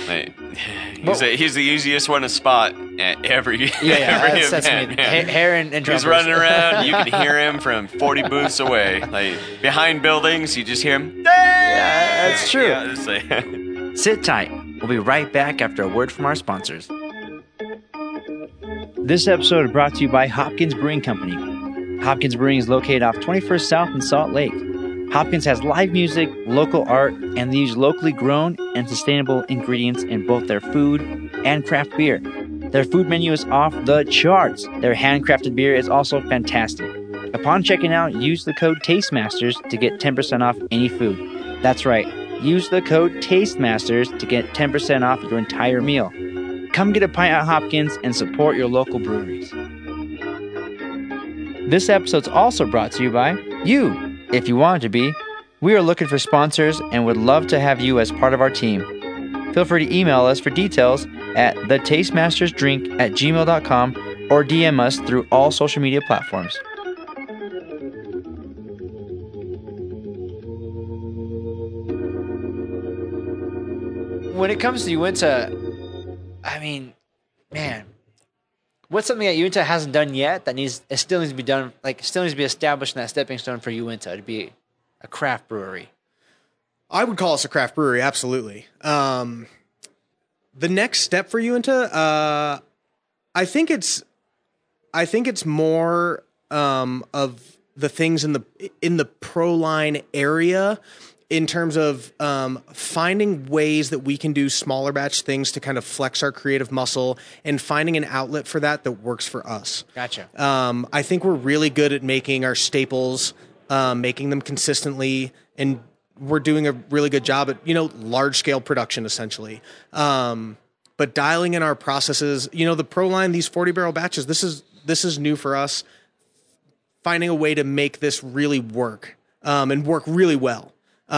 He's the easiest one to spot at every every that's event. me. Man. Hair and He's drummers. running around. You can hear him from 40 booths away. Like behind buildings, you just hear him. Yeah, that's true. Yeah, it's like, Sit tight. We'll be right back after a word from our sponsors. This episode is brought to you by Hopkins Brewing Company. Hopkins Brewing is located off 21st South in Salt Lake. Hopkins has live music, local art, and they use locally grown and sustainable ingredients in both their food and craft beer. Their food menu is off the charts. Their handcrafted beer is also fantastic. Upon checking out, use the code TASTEMASTERS to get 10% off any food. That's right. Use the code TASTEMASTERS to get 10% off your entire meal. Come get a pint at Hopkins and support your local breweries. This episode's also brought to you by you, if you want to be. We are looking for sponsors and would love to have you as part of our team. Feel free to email us for details at thetastemastersdrink@gmail.com or DM us through all social media platforms. When it comes to Uinta, I mean, man, What's something that Uinta hasn't done yet that still needs to be done, like still needs to be established in that stepping stone for Uinta to be a craft brewery? I would call us a craft brewery, absolutely. The next step for Uinta, I think it's more of the things in the pro line area, in terms of finding ways that we can do smaller batch things to kind of flex our creative muscle and finding an outlet for that works for us. Gotcha. I think we're really good at making our staples, making them consistently, and we're doing a really good job at, large scale production essentially. But dialing in our processes, the pro line, these 40 barrel batches, this is new for us. Finding a way to make this really work, and work really well.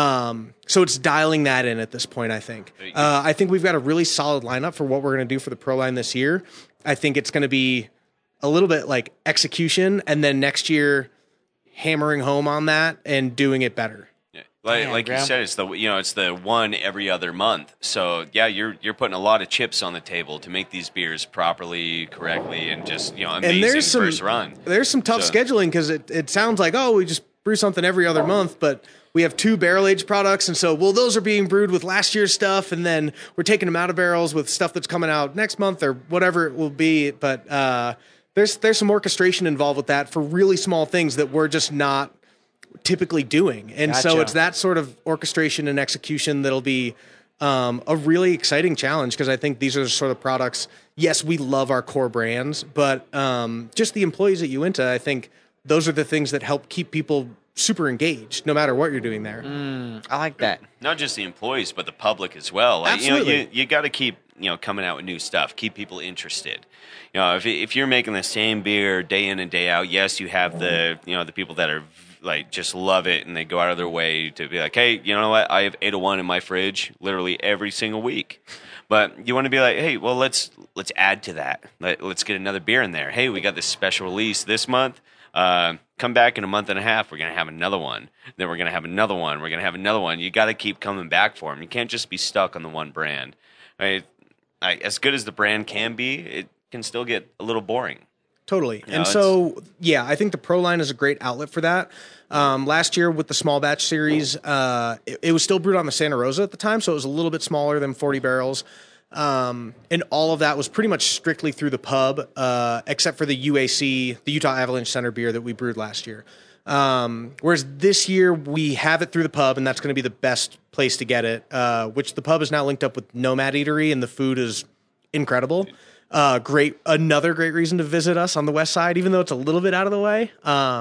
So it's dialing that in at this point, I think. I think we've got a really solid lineup for what we're going to do for the pro line this year. I think it's going to be a little bit like execution, and then next year hammering home on that and doing it better. Like you said, it's the one every other month. So yeah, you're putting a lot of chips on the table to make these beers properly, correctly, and just amazing first run. There's some tough scheduling, because it sounds like, we just brew something every other month, but we have 2 barrel aged products, and so those are being brewed with last year's stuff, and then we're taking them out of barrels with stuff that's coming out next month or whatever it will be. But there's some orchestration involved with that for really small things that we're just not typically doing. And so it's that sort of orchestration and execution that'll be a really exciting challenge, because I think these are the sort of products, yes, we love our core brands, but just the employees at Uinta, I think those are the things that help keep people super engaged no matter what you're doing there. I like that. Not just the employees, but the public as well. Like, absolutely. You got to keep coming out with new stuff, keep people interested. If you're making the same beer day in and day out, yes, you have the the people that are like just love it, and they go out of their way to be like, hey, you know what? I have 801 in my fridge literally every single week. But you want to be like, hey, well, let's add to that. Let's get another beer in there. Hey, we got this special release this month. Come back in a month and a half. We're going to have another one. Then we're going to have another one. We're going to have another one. You got to keep coming back for them. You can't just be stuck on the one brand. As good as the brand can be, it can still get a little boring. Totally. And so, yeah, I think the Pro line is a great outlet for that. Last year with the small batch series, it was still brewed on the Santa Rosa at the time, so it was a little bit smaller than 40 barrels. And all of that was pretty much strictly through the pub, except for the UAC, the Utah Avalanche Center beer that we brewed last year. Whereas this year we have it through the pub, and that's going to be the best place to get it, which the pub is now linked up with Nomad Eatery, and the food is incredible. Another great reason to visit us on the west side, even though it's a little bit out of the way.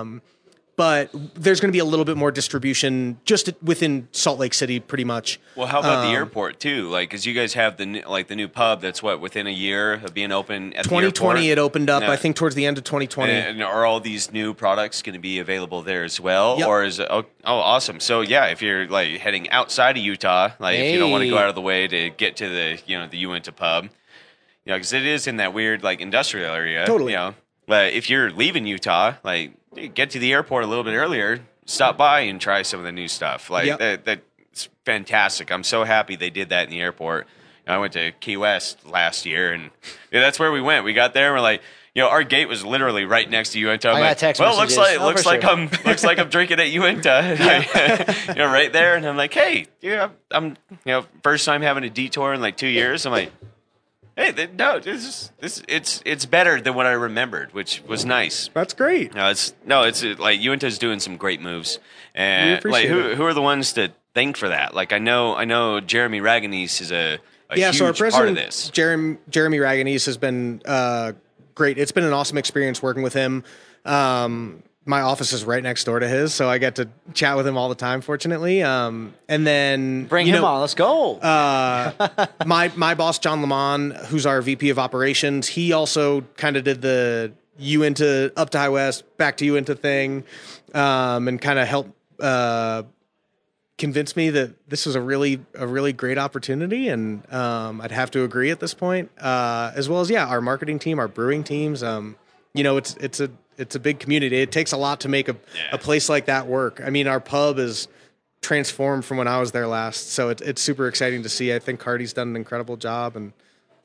But there's going to be a little bit more distribution just within Salt Lake City, pretty much. Well, how about the airport too? Like, because you guys have the new pub that's within a year of being open at 2020, the airport? it opened up, I think, towards the end of 2020. And are all these new products going to be available there as well? Yep. Or is it, awesome. So yeah, if you're like heading outside of Utah, if you don't want to go out of the way to get to the the Uinta pub, because it is in that weird industrial area. Totally. But if you're leaving Utah, get to the airport a little bit earlier, stop by and try some of the new stuff. That's fantastic. I'm so happy they did that in the airport. I went to Key West last year, and that's where we went. We got there, and we're like, our gate was literally right next to Uinta. I got text messages. looks like I'm drinking at Uinta, right there. And I'm like, hey, I'm first time having a detour in 2 years. I'm like, hey, no, it's better than what I remembered, which was nice. That's great. It's Uinta's doing some great moves, and who are the ones to thank for that? I know Jeremy Raganese is a huge so our president, part of this. Jeremy Raganese has been great. It's been an awesome experience working with him. My office is right next door to his, so I get to chat with him all the time, fortunately. And then bring him on. Let's go. My boss, John Lamont, who's our VP of operations, he also kind of did the Uinta up to High West, back to Uinta thing, and kind of helped convince me that this was a really great opportunity, and I'd have to agree at this point. As well as our marketing team, our brewing teams. It's a big community. It takes a lot to make a place like that work. I mean, our pub is transformed from when I was there last, so it's super exciting to see. I think Cardi's done an incredible job, and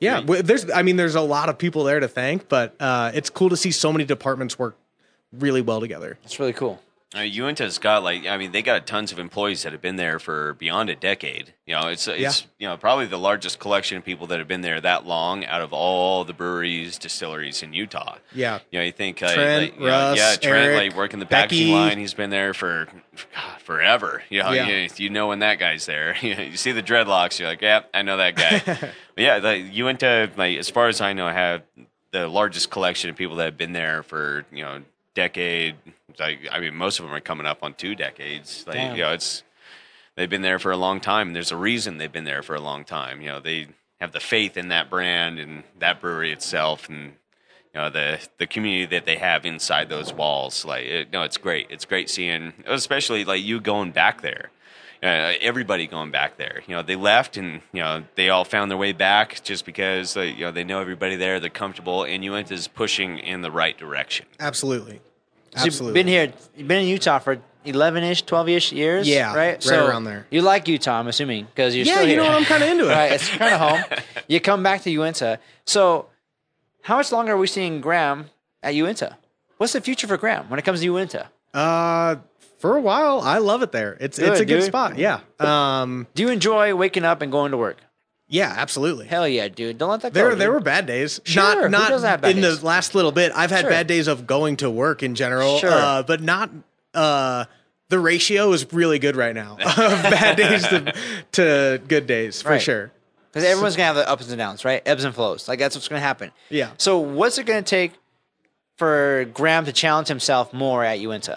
Yeah, there's a lot of people there to thank, but it's cool to see so many departments work really well together. It's really cool. Uinta's got they got tons of employees that have been there for beyond a decade. It's probably the largest collection of people that have been there that long out of all the breweries, distilleries in Utah. Yeah. You think Trent, Russ, Trent, Eric, working the Becky. packaging line. He's been there for forever. You know when that guy's there. You see the dreadlocks, you're like, yeah, I know that guy. But yeah, Uinta, as far as I know, have the largest collection of people that have been there for decade. Most of them are coming up on 2 decades. They've been there for a long time. And there's a reason they've been there for a long time. They have the faith in that brand and that brewery itself, and the community that they have inside those walls. It's great. It's great seeing, especially you going back there. Everybody going back there. They left and they all found their way back just because they know everybody there. They're comfortable, and Uinta's pushing in the right direction. Absolutely. So you've been in Utah for 11-ish, 12-ish years? Yeah, right around there. You like Utah, I'm assuming, because you're still here. Yeah, you know what, I'm kind of into it. Right, it's kind of home. You come back to Uinta. So how much longer are we seeing Graham at Uinta? What's the future for Graham when it comes to Uinta? For a while, I love it there. It's a good spot, yeah. Do you enjoy waking up and going to work? Yeah, absolutely. Hell yeah, dude. Don't let that go. There were bad days. Sure, Not who doesn't have bad in days? the last little bit. I've had bad days of going to work in general, Sure. but not. The ratio is really good right now of bad days to good days for Right. sure. Because everyone's going to have the ups and downs, right? Ebbs and flows. That's what's going to happen. Yeah. So what's it going to take for Graham to challenge himself more at Uinta?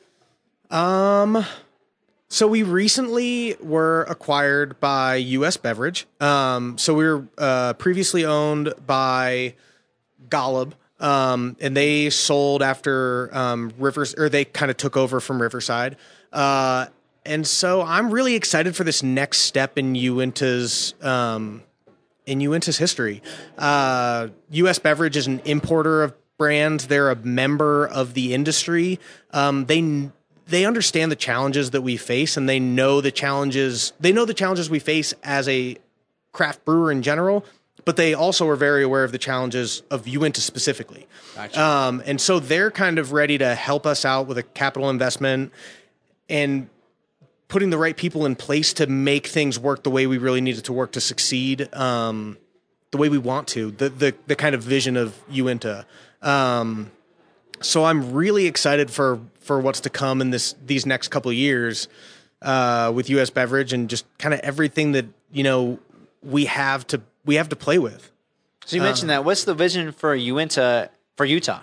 So we recently were acquired by U.S. Beverage. So we were previously owned by Golub, and they sold after Rivers, or they kind of took over from Riverside. And so I'm really excited for this next step in Uinta's history. U.S. Beverage is an importer of brands. They're a member of the industry. They understand the challenges that we face, and they know the challenges we face as a craft brewer in general, but they also are very aware of the challenges of Uinta specifically. Gotcha. And so they're kind of ready to help us out with a capital investment and putting the right people in place to make things work the way we really need it to work to succeed, the way we want to, the kind of vision of Uinta. So I'm really excited for what's to come in these next couple of years with U.S. Beverage and just kind of everything that we have to play with. So you mentioned that. What's the vision for Uinta for Utah?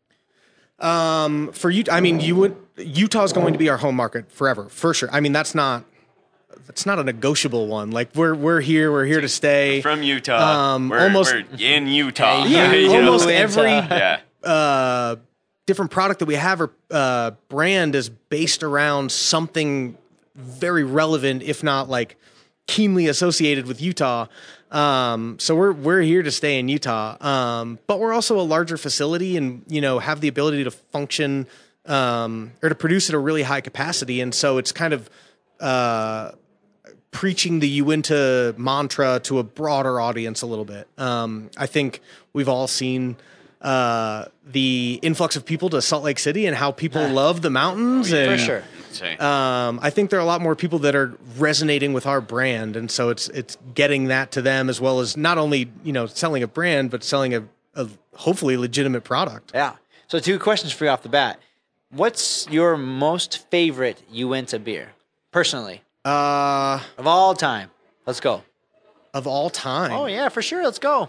For Utah, Utah is going to be our home market forever, for sure. I mean, that's not a negotiable one. Like we're here to stay. From Utah, we're in Utah. Almost every Yeah. different product that we have or brand is based around something very relevant, if not like keenly associated with Utah. So we're here to stay in Utah. But we're also a larger facility and, have the ability to function, or to produce at a really high capacity. And so it's kind of, preaching the Uinta mantra to a broader audience a little bit. I think we've all seen, the influx of people to Salt Lake City and how people love the mountains. And, For sure. I think there are a lot more people that are resonating with our brand, and so it's getting that to them as well as not only selling a brand but selling a hopefully legitimate product. Yeah. So 2 questions for you off the bat. What's your most favorite Uinta beer, personally, of all time? Let's go. Of all time. Oh yeah, for sure. Let's go.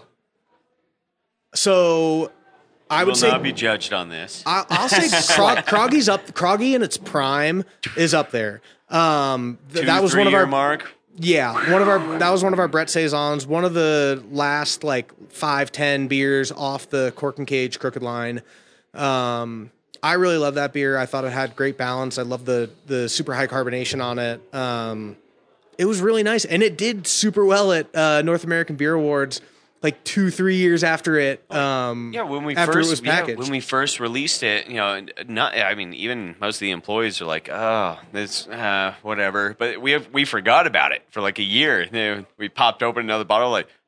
So I would say not be judged on this. I'll say Kroggy's up. Kroggy in its prime is up there. That was one of our mark. Yeah, that was one of our Brett Saisons. One of the last 5-10 beers off the Cork and Cage Crooked Line. I really love that beer. I thought it had great balance. I love the super high carbonation on it. It was really nice, and it did super well at North American Beer Awards. 2-3 years after it. When we after first it was packaged. when we first released it, even most of the employees are like, "Oh, this whatever." But we forgot about it for a year. We popped open another bottle,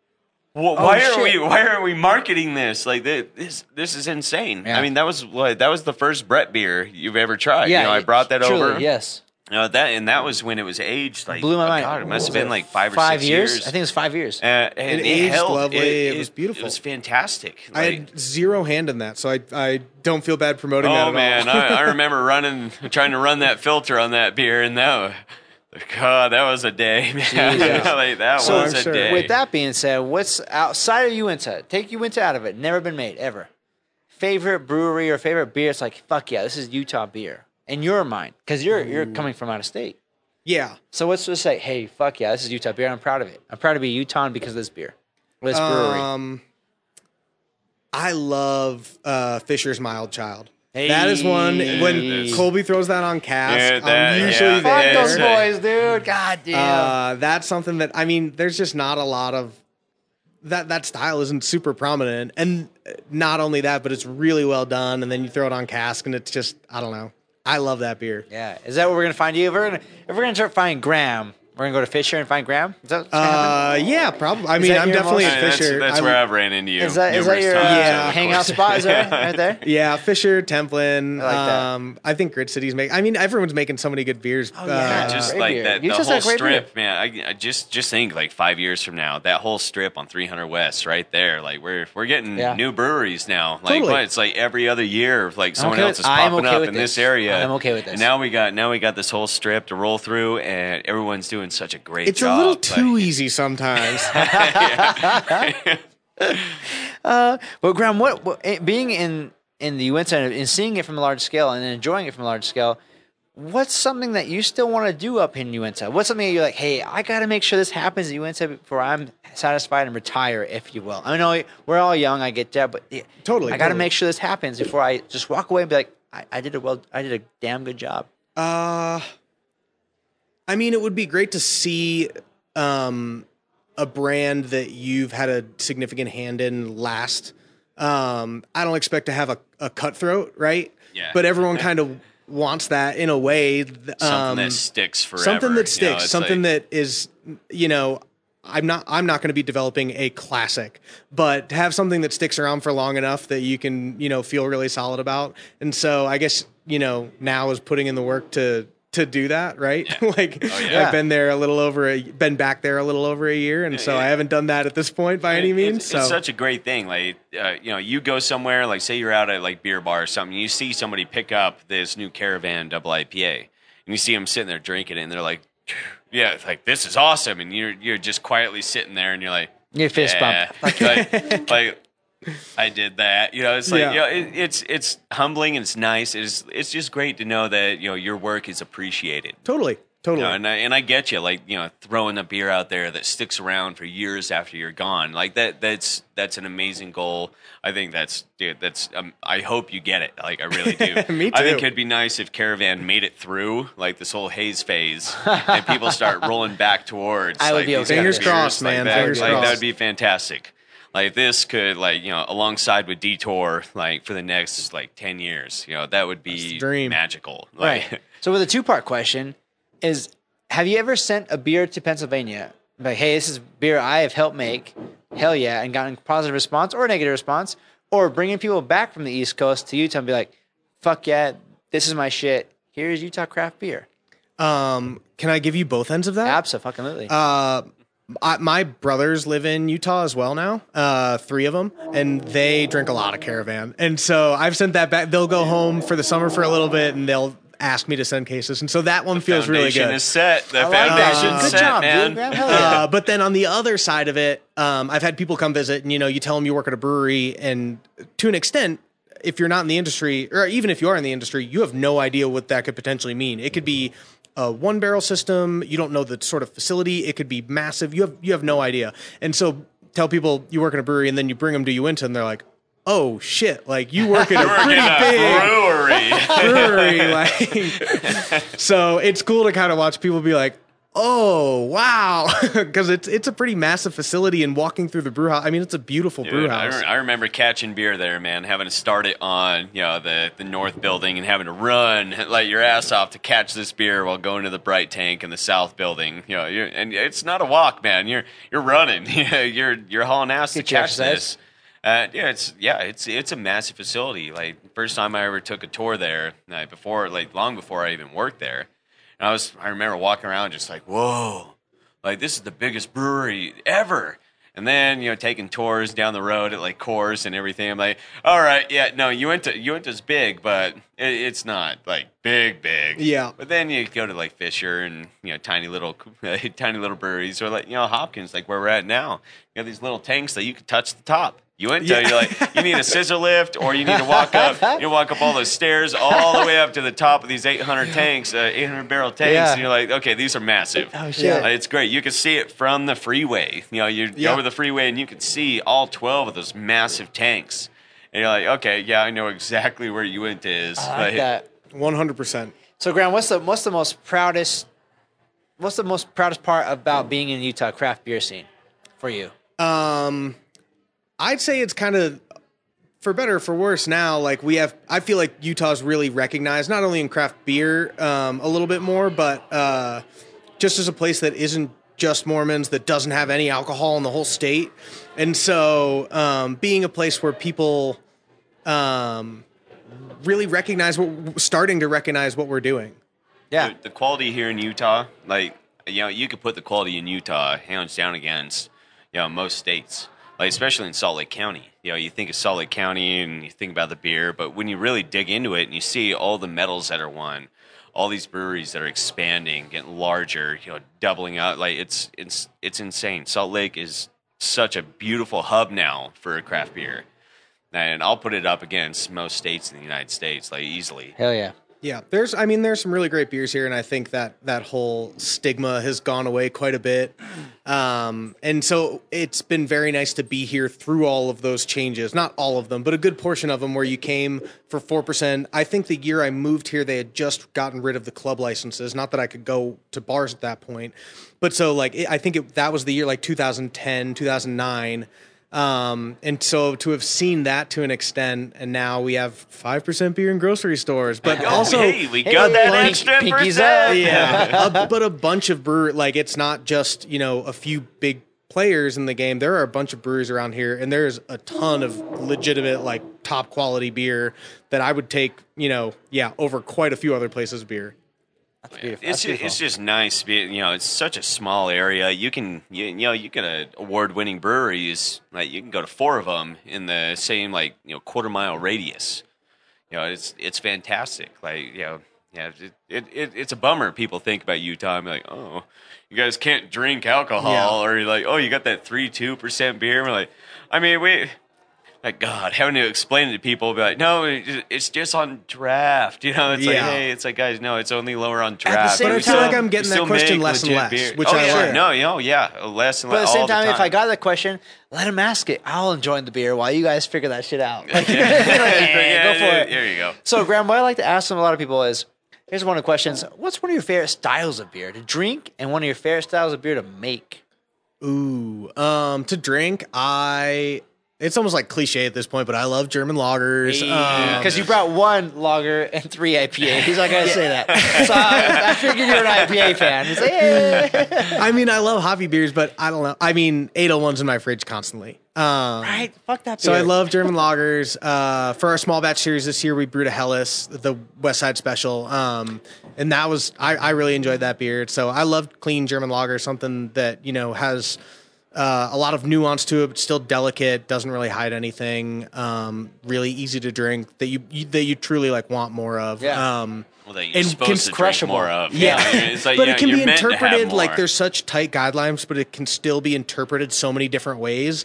Well, why aren't we marketing this? Like this is insane. Yeah. I mean, that was the first Brett beer you've ever tried. Yeah, You know, I brought that truly, over. Yes. You know, that was when it was aged. Like, Blew my mind. God, it must have What was been it? like 5 or 6 years. years. I think it was 5 years. And It aged held. lovely. It was beautiful. It was fantastic. I had zero hand in that, so I don't feel bad promoting that at oh man, all. I remember trying to run that filter on that beer, and God, that was a day, man. Jesus. Like, that So was I'm a sure. day. With that being said, what's outside of Uinta? Take Uinta out of it. Never been made ever. Favorite brewery or favorite beer? It's like, fuck yeah, this is Utah beer in your mind because you're coming from out of state. Yeah. So what's to say? Hey, fuck yeah, this is Utah beer. I'm proud of it. I'm proud to be Utah because of this beer, or this brewery. I love Fisher's Mild Child. Hey. That is one. When That's- Colby throws that on cask, Yeah, that- I'm usually yeah. Fuck there. those boys, dude. God damn. That's something that, I mean, there's just not a lot of that style isn't super prominent. And not only that, but it's really well done. And then you throw it on cask and it's just, I don't know. I love that beer. Yeah, is that what we're gonna find you? If we're gonna start finding Graham, we're gonna go to Fisher and find Graham. Is that what's gonna happen? Yeah, probably. I mean, that I'm your definitely most- at That's, Fisher. that's I- where I've ran into you. Is that numerous your times, Yeah. of hangout course. spot? Is that right there? Yeah, Fisher, Templin. I like that. I think Grit City's I mean, everyone's making so many good beers. Oh, yeah. Just Great like beer. that, You the just whole had great strip, man. I just think like 5 years from now, that whole strip on 300 West, right there. Like we're getting Yeah. new breweries now. Like Totally. what? It's like every other year, like someone okay else with- is I'm popping okay up with in this. this area. I'm okay with this. And now we got this whole strip to roll through, and everyone's doing such a great It's job. a little Like- too easy sometimes. But Graham, what being in the Uinta and seeing it from a large scale and enjoying it from a large scale, what's something that you still want to do up in Uinta? What's something that you're like, hey, I got to make sure this happens at Uinta before I'm satisfied and retire, if you will. I know we're all young, I get that, but Totally, I got to totally. make sure this happens before I just walk away and be like, I did a damn good job. I mean, it would be great to see a brand that you've had a significant hand in last. I don't expect to have a cutthroat, right? Yeah. But everyone kind of wants that in a way. something that sticks forever. Something that you know, sticks. it's Something like- that is, you know, I'm not going to be developing a classic, but to have something that sticks around for long enough that you can, you know, feel really solid about. And so I guess, you know, now is putting in the work to do that, right? Like yeah. I've been been back there a little over a year, and so yeah. I haven't done that at this point by any means. It's So such a great thing. Like, you know, you go somewhere, like say you're out at like beer bar or something, you see somebody pick up this new Caravan double IPA, and you see them sitting there drinking it, and they're like, yeah, it's like, this is awesome. And you're just quietly sitting there and you're like, You fist yeah. bump. like I did that. You know, it's like, Yeah. you know, it's humbling and it's nice. It's just great to know that, you know, your work is appreciated. totally. You know, and I get you, like, you know, throwing a beer out there that sticks around for years after you're gone, like that's an amazing goal. I think that's I hope you get it. Like, I really do. Me I think too. it'd be nice if Caravan made it through like this whole haze phase, and people start rolling back towards. I would like, be these okay kind of Fingers beers crossed, like man. that. Fingers Like, that crossed. would be fantastic. Like, this could, like, you know, alongside with Detour, like for the next like 10 years, you know, that would be the dream. magical. Like, Right. So with a two-part question is, have you ever sent a beer to Pennsylvania? Like, hey, this is beer I have helped make. Hell yeah. And gotten positive response or negative response. Or bringing people back from the East Coast to Utah and be like, fuck yeah, this is my shit. Here's Utah craft beer. Can I give you both ends of that? Absolutely. My brothers live in Utah as well now, 3 of them, and they drink a lot of Caravan. And so I've sent that back. They'll go home for the summer for a little bit, and they'll ask me to send cases. And so that one feels really foundation good. is set. The I like that. foundation's Good set, job, man. dude. Graham. Hell yeah. But then on the other side of it, I've had people come visit, and, you know, you tell them you work at a brewery, and to an extent, if you're not in the industry, or even if you are in the industry, you have no idea what that could potentially mean. It could be a 1-barrel system. You don't know the sort of facility. It could be massive. You have no idea. And so tell people you work in a brewery, and then you bring them to Uinta, and they're like, oh shit, like you work at a We're in pretty a big brewery. brewery. Like, so it's cool to kind of watch people be like, Oh, wow. Because it's a pretty massive facility, and walking through the brew house, I mean, it's a beautiful brew Dude, house. I remember catching beer there, man. Having to start it on the north building and having to run like your ass off to catch this beer while going to the bright tank in the south building. And it's not a walk, man. You're running. You're hauling ass to Get your catch exercise. this. It's a massive facility. Like first time I ever took a tour there, long before I even worked there. And I remember walking around just like, whoa, like this is the biggest brewery ever. And then taking tours down the road at like Coors and everything. I'm like, all right, yeah, no, Uinta's big, but it's not like big. Yeah. But then you go to like Fisher and tiny little breweries, or like Hopkins, like where we're at now. You got these little tanks that you can touch the top. Uinta, you're like, you need a scissor lift, or you need to walk up. You walk up all those stairs all the way up to the top of these 800 tanks, 800 barrel tanks, Yeah. and you're like, okay, these are massive. Oh, shit. It's great. You can see it from the freeway. You go over the freeway and you can see all 12 of those massive tanks. And you're like, okay, yeah, I know exactly where Uinta is. I like that. 100%. So, Graham, what's the most proudest part about being in Utah craft beer scene for you? I'd say it's kind of, for better or for worse now, like I feel like Utah's really recognized, not only in craft beer a little bit more, but just as a place that isn't just Mormons, that doesn't have any alcohol in the whole state. And so being a place where people really starting to recognize what we're doing. Yeah. The quality here in Utah, like, you could put the quality in Utah hands down against, most states. Like, especially in Salt Lake County. You think of Salt Lake County and you think about the beer, but when you really dig into it and you see all the medals that are won, all these breweries that are expanding, getting larger, doubling out, like it's insane. Salt Lake is such a beautiful hub now for craft beer. And I'll put it up against most states in the United States, like easily. Hell yeah. Yeah, there's some really great beers here, and I think that whole stigma has gone away quite a bit. And so it's been very nice to be here through all of those changes. Not all of them, but a good portion of them, where you came for 4%. I think the year I moved here, they had just gotten rid of the club licenses. Not that I could go to bars at that point. But so I think that was the year like 2010, 2009. And so to have seen that to an extent, and now we have 5% beer in grocery stores, but also we got that bunch- extra pinkies percent. up. yeah, but a bunch of like it's not just a few big players in the game. There are a bunch of breweries around here, and there's a ton of legitimate, like, top quality beer that I would take over quite a few other places' beer. That's beautiful. It's just nice. It's such a small area. You can award-winning breweries. Like, you can go to 4 of them in the same quarter-mile radius. It's fantastic. Like, it's a bummer. People think about Utah and be like, oh, you guys can't drink alcohol, or you're like, oh, you got that 3.2% beer. And we're like, I mean, God, having to explain it to people, be like, no, it's just on draft. It's like, hey, it's like, guys, no, it's only lower on draft. same But I time- feel like I'm getting that question less and less, which I like. Less and But at the less. same all the time, if time. I got that question, let him ask it. I'll enjoy the beer while you guys figure that shit out. Like, Yeah, go for it. There you go. So, Graham, what I like to ask a lot of people is, here's one of the questions. What's one of your favorite styles of beer to drink, and one of your favorite styles of beer to make? Ooh, to drink, it's almost like cliche at this point, but I love German lagers. Because you brought one lager and 3 IPA. He's not going to say that. So I figured you're an IPA fan. He's like, hey. I mean, I love hoppy beers, but I don't know. I mean, 801's in my fridge constantly. Right? Fuck that beer. So I love German lagers. For our small batch series this year, we brewed a Helles, the West Side Special. And that was, I really enjoyed that beer. So I love clean German lager, something that, has a lot of nuance to it, but still delicate, doesn't really hide anything, really easy to drink, that you truly want more of. Yeah. That you're and supposed to drink crushable. more of. Yeah, It's like, but it can you're be meant to have interpreted like more. there's such tight guidelines, but it can still be interpreted so many different ways.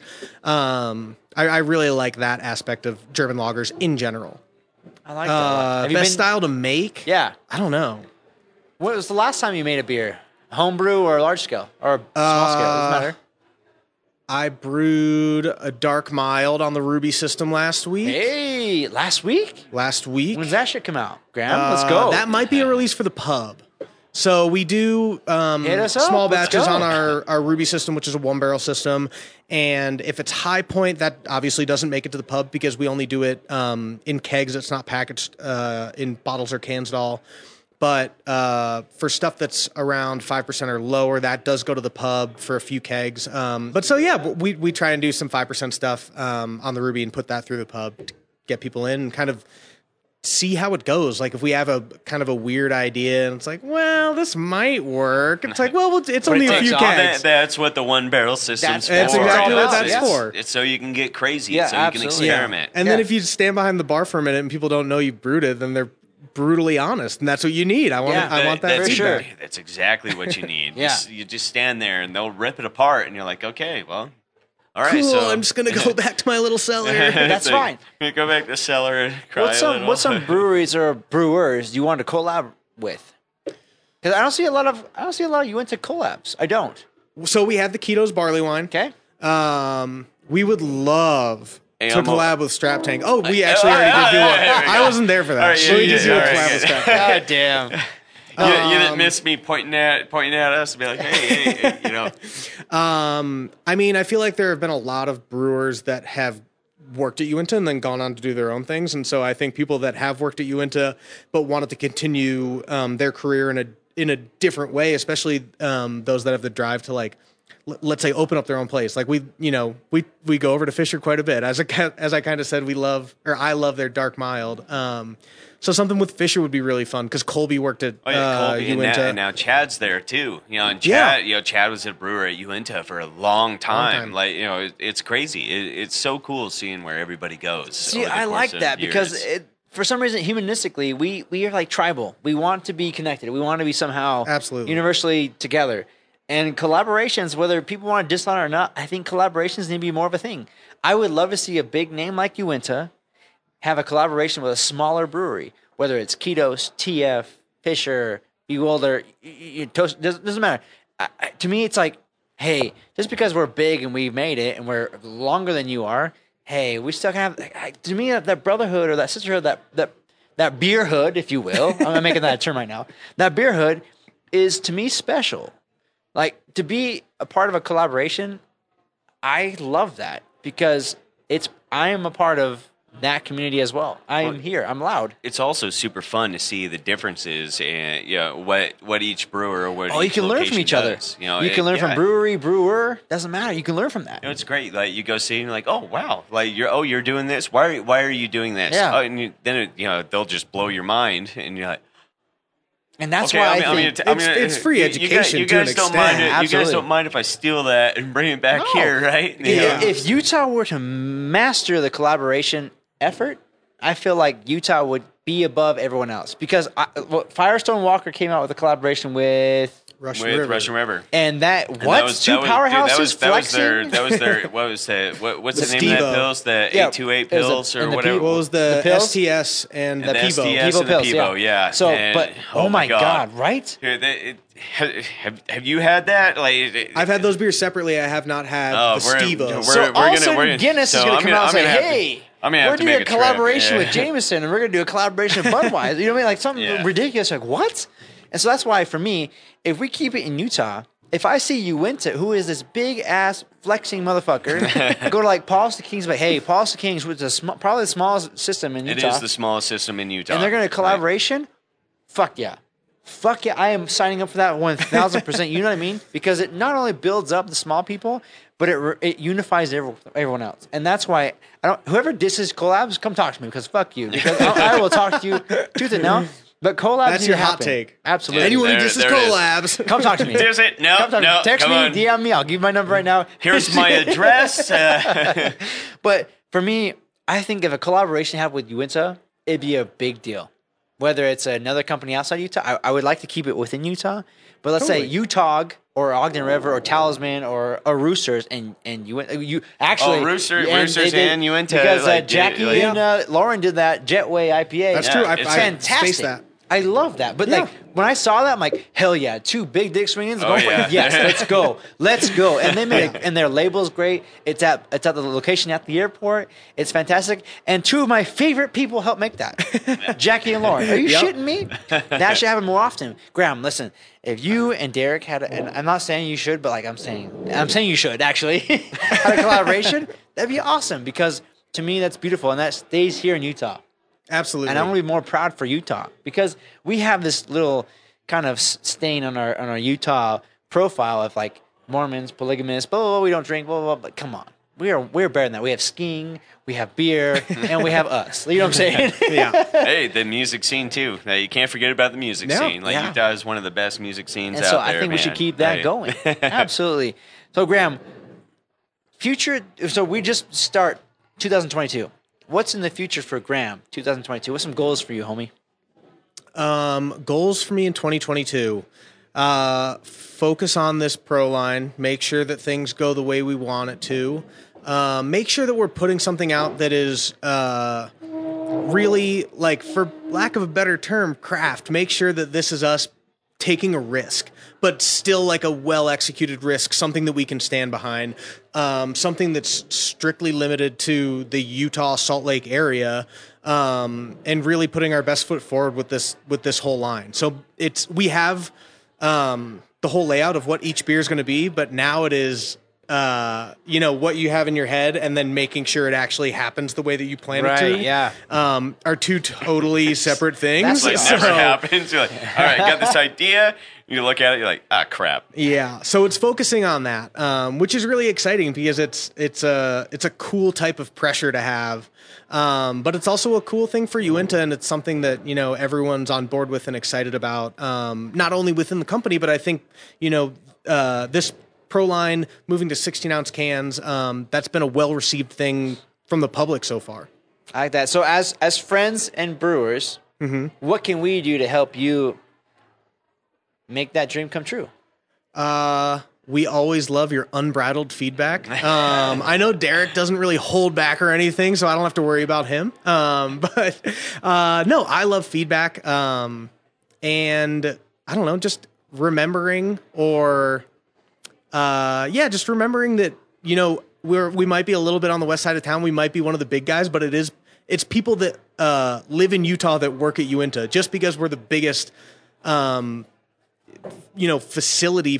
I really like that aspect of German lagers in general. I like that. Have you Best been? style to make? Yeah. I don't know. What was the last time you made a beer? Homebrew or large scale? Or small scale? Doesn't matter. I brewed a dark mild on the Ruby system last week. Hey, last week? Last week. When's that shit come out? Graham, let's go. That might be a release for the pub. So we do Hit us up. small Let's batches go. on our Ruby system, which is a 1-barrel system. And if it's high point, that obviously doesn't make it to the pub because we only do it in kegs. It's not packaged in bottles or cans at all. But for stuff that's around 5% or lower, that does go to the pub for a few kegs. But so, yeah, we try and do some 5% stuff on the Ruby and put that through the pub to get people in and kind of see how it goes. Like if we have a kind of a weird idea and it's like, well, this might work. It's like, well, it's only a few kegs. That's what the 1-barrel system's for. That's exactly what that's It's- for. It's so you can get crazy, Yeah, so you can absolutely. experiment. And then if you stand behind the bar for a minute and people don't know you've brewed it, then they're brutally honest, and that's what you need. I want that that's, feedback. That's exactly what you need. Yeah. You just stand there and they'll rip it apart, and you're like, okay, well, all right. Cool. So I'm just gonna go back to my little cellar. That's fine. You go back to the cellar and cry a little. What's some breweries or brewers you want to collab with? Because I don't see a lot of you into collabs. I don't. So we have the Keto's barley wine. Okay. We would love Hey, to I'm collab with Strap Tank. Oh, we actually already did do one. there we go. I wasn't there for that. All right, So we just do a all right, collab with Strap Tank. God damn. You didn't miss me pointing at us and be like, hey, you know. I mean, I feel like there have been a lot of brewers that have worked at Uinta and then gone on to do their own things. And so I think people that have worked at Uinta but wanted to continue their career in a different way, especially those that have the drive to like, let's say, open up their own place. Like we go over to Fisher quite a bit. As I kind of said, I love their dark mild. So something with Fisher would be really fun because Colby worked at Colby, Uinta. and now Chad's there too. You know, and Chad was a brewer at Uinta for a long time. Like, you know, it's crazy. It's so cool seeing where everybody goes. See, over the I course like of that because years. for some reason, humanistically, we are like tribal. We want to be connected. We want to be somehow Absolutely. universally together. And collaborations, whether people want to diss on it or not, I think collaborations need to be more of a thing. I would love to see a big name like Uinta have a collaboration with a smaller brewery, whether it's Keto's, TF, Fisher, Bewilder, Toast, doesn't matter. To me, it's like, hey, just because we're big and we've made it and we're longer than you are, hey, we still can have, to me, that brotherhood or that sisterhood, that beer hood, if you will, I'm making that a term right now, that beer hood is, to me, special. Like, to be a part of a collaboration, I love that because I am a part of that community as well. I am here. I'm loud. It's also super fun to see the differences and what each brewer or what Oh, you can learn from each other. You know, you can learn from brewer. Doesn't matter. You can learn from that. You know, it's great. Like you go see and you're like, oh wow, like you're doing this. Why are you doing this? Yeah. Oh, and then they'll just blow your mind, and you're like, And that's okay, why I think it's free education You to an guys don't extent. mind it. You guys Absolutely. don't mind if I steal that and bring it back No. here, right? if Utah were to master the collaboration effort, I feel like Utah would be above everyone else because Firestone Walker came out with a collaboration with Russian With River. Russian River. and that And what that was- two that was- dude, powerhouses that was flexing. that was their what was that? What's the, The name of Stevo. that pills? The Yeah, 828 it was pills the- or and the whatever. What was the pills? STS and the And the Pivo? STS. and the Pivo, yeah. So, And- but oh oh my my God. god, right? Here, have you had that? Like, I've had those beers separately. I have not had Oh, the we're- Stevo. we're- So all of a gonna- sudden, we're gonna- Guinness is so going I'm to come gonna- out and I'm say, gonna have to- "Hey, I'm gonna have we're to doing make a a trip, collaboration yeah. with Jameson, and we're going to do a collaboration with Budweiser." You know what I mean? Like something Yeah. ridiculous. Like what? And so that's why, for me, if we keep it in Utah, if I see Uinta, who is this big ass flexing motherfucker, I go to like Paul's the Kings, but hey, Paul's the Kings, which is probably the smallest system in it Utah, is the smallest system in Utah, and they're going to right? collaboration. Fuck yeah. Fuck yeah, I am signing up for that 1,000%. You know what I mean? Because it not only builds up the small people, but it unifies everyone else. And that's why whoever disses collabs, come talk to me because fuck you. Because I will talk to you tooth and nail. But collabs That's need your to hot happen. take. Absolutely. Anyone who There- disses there it is. collabs. Come talk to me. Does it? No, Come talk to me. no. Text come me, on. DM me. I'll give you my number right now. Here's my address. But for me, I think if a collaboration happened with Uinta, it'd be a big deal. Whether it's another company outside Utah, I would like to keep it within Utah. But let's say Utah or Ogden River or Talisman or Roosters and you actually Roosters and Uinta, because like, Jackie like- and Lauren did that Jetway IPA. That's Yeah, true. it's I fantastic. spaced that. I love that. But Yeah. like when I saw that, I'm like, hell yeah, 2 big dick swingings. Oh, yeah. Yes, let's go. And they made and their label's great. It's at the location at the airport. It's fantastic. And 2 of my favorite people helped make that, Jackie and Lauren. Are you shitting me? That should happen more often. Graham, listen, if you and Derek and I'm not saying you should, but like I'm saying you should actually had a collaboration, that'd be awesome because to me that's beautiful and that stays here in Utah. Absolutely. And I'm going to be more proud for Utah because we have this little kind of stain on our Utah profile of like Mormons, polygamists, blah, blah, blah, we don't drink, blah, blah, blah. But come on. We're better than that. We have skiing, we have beer, and we have us. You know what I'm saying? Yeah. Hey, the music scene too. Now, you can't forget about the music scene. Like Utah is one of the best music scenes and out so there. I think we should keep that going. Absolutely. So Graham, so we just start 2022. What's in the future for Graham 2022? What's some goals for you, homie? Goals for me in 2022. Focus on this pro line. Make sure that things go the way we want it to. Make sure that we're putting something out that is really, like, for lack of a better term, craft. Make sure that this is us taking a risk, but still like a well-executed risk, something that we can stand behind, something that's strictly limited to the Utah Salt Lake area, and really putting our best foot forward with this whole line. So we have the whole layout of what each beer is going to be, but now it is what you have in your head and then making sure it actually happens the way that you plan it to. Yeah. Are 2 totally separate things. That's like never happens. You're like, all right, got this idea. You look at it, you're like, crap. Yeah. So it's focusing on that, which is really exciting because it's a cool type of pressure to have. But it's also a cool thing for Uinta, and it's something that, everyone's on board with and excited about, not only within the company, but I think, this pro line moving to 16-ounce cans, that's been a well-received thing from the public so far. I like that. So as friends and brewers, what can we do to help you make that dream come true? We always love your unbridled feedback. I know Derek doesn't really hold back or anything, so I don't have to worry about him. But no, I love feedback. And I don't know, just remembering just remembering that, we might be a little bit on the west side of town. We might be one of the big guys, but it's people that live in Utah that work at Uinta. Just because we're the biggest, facility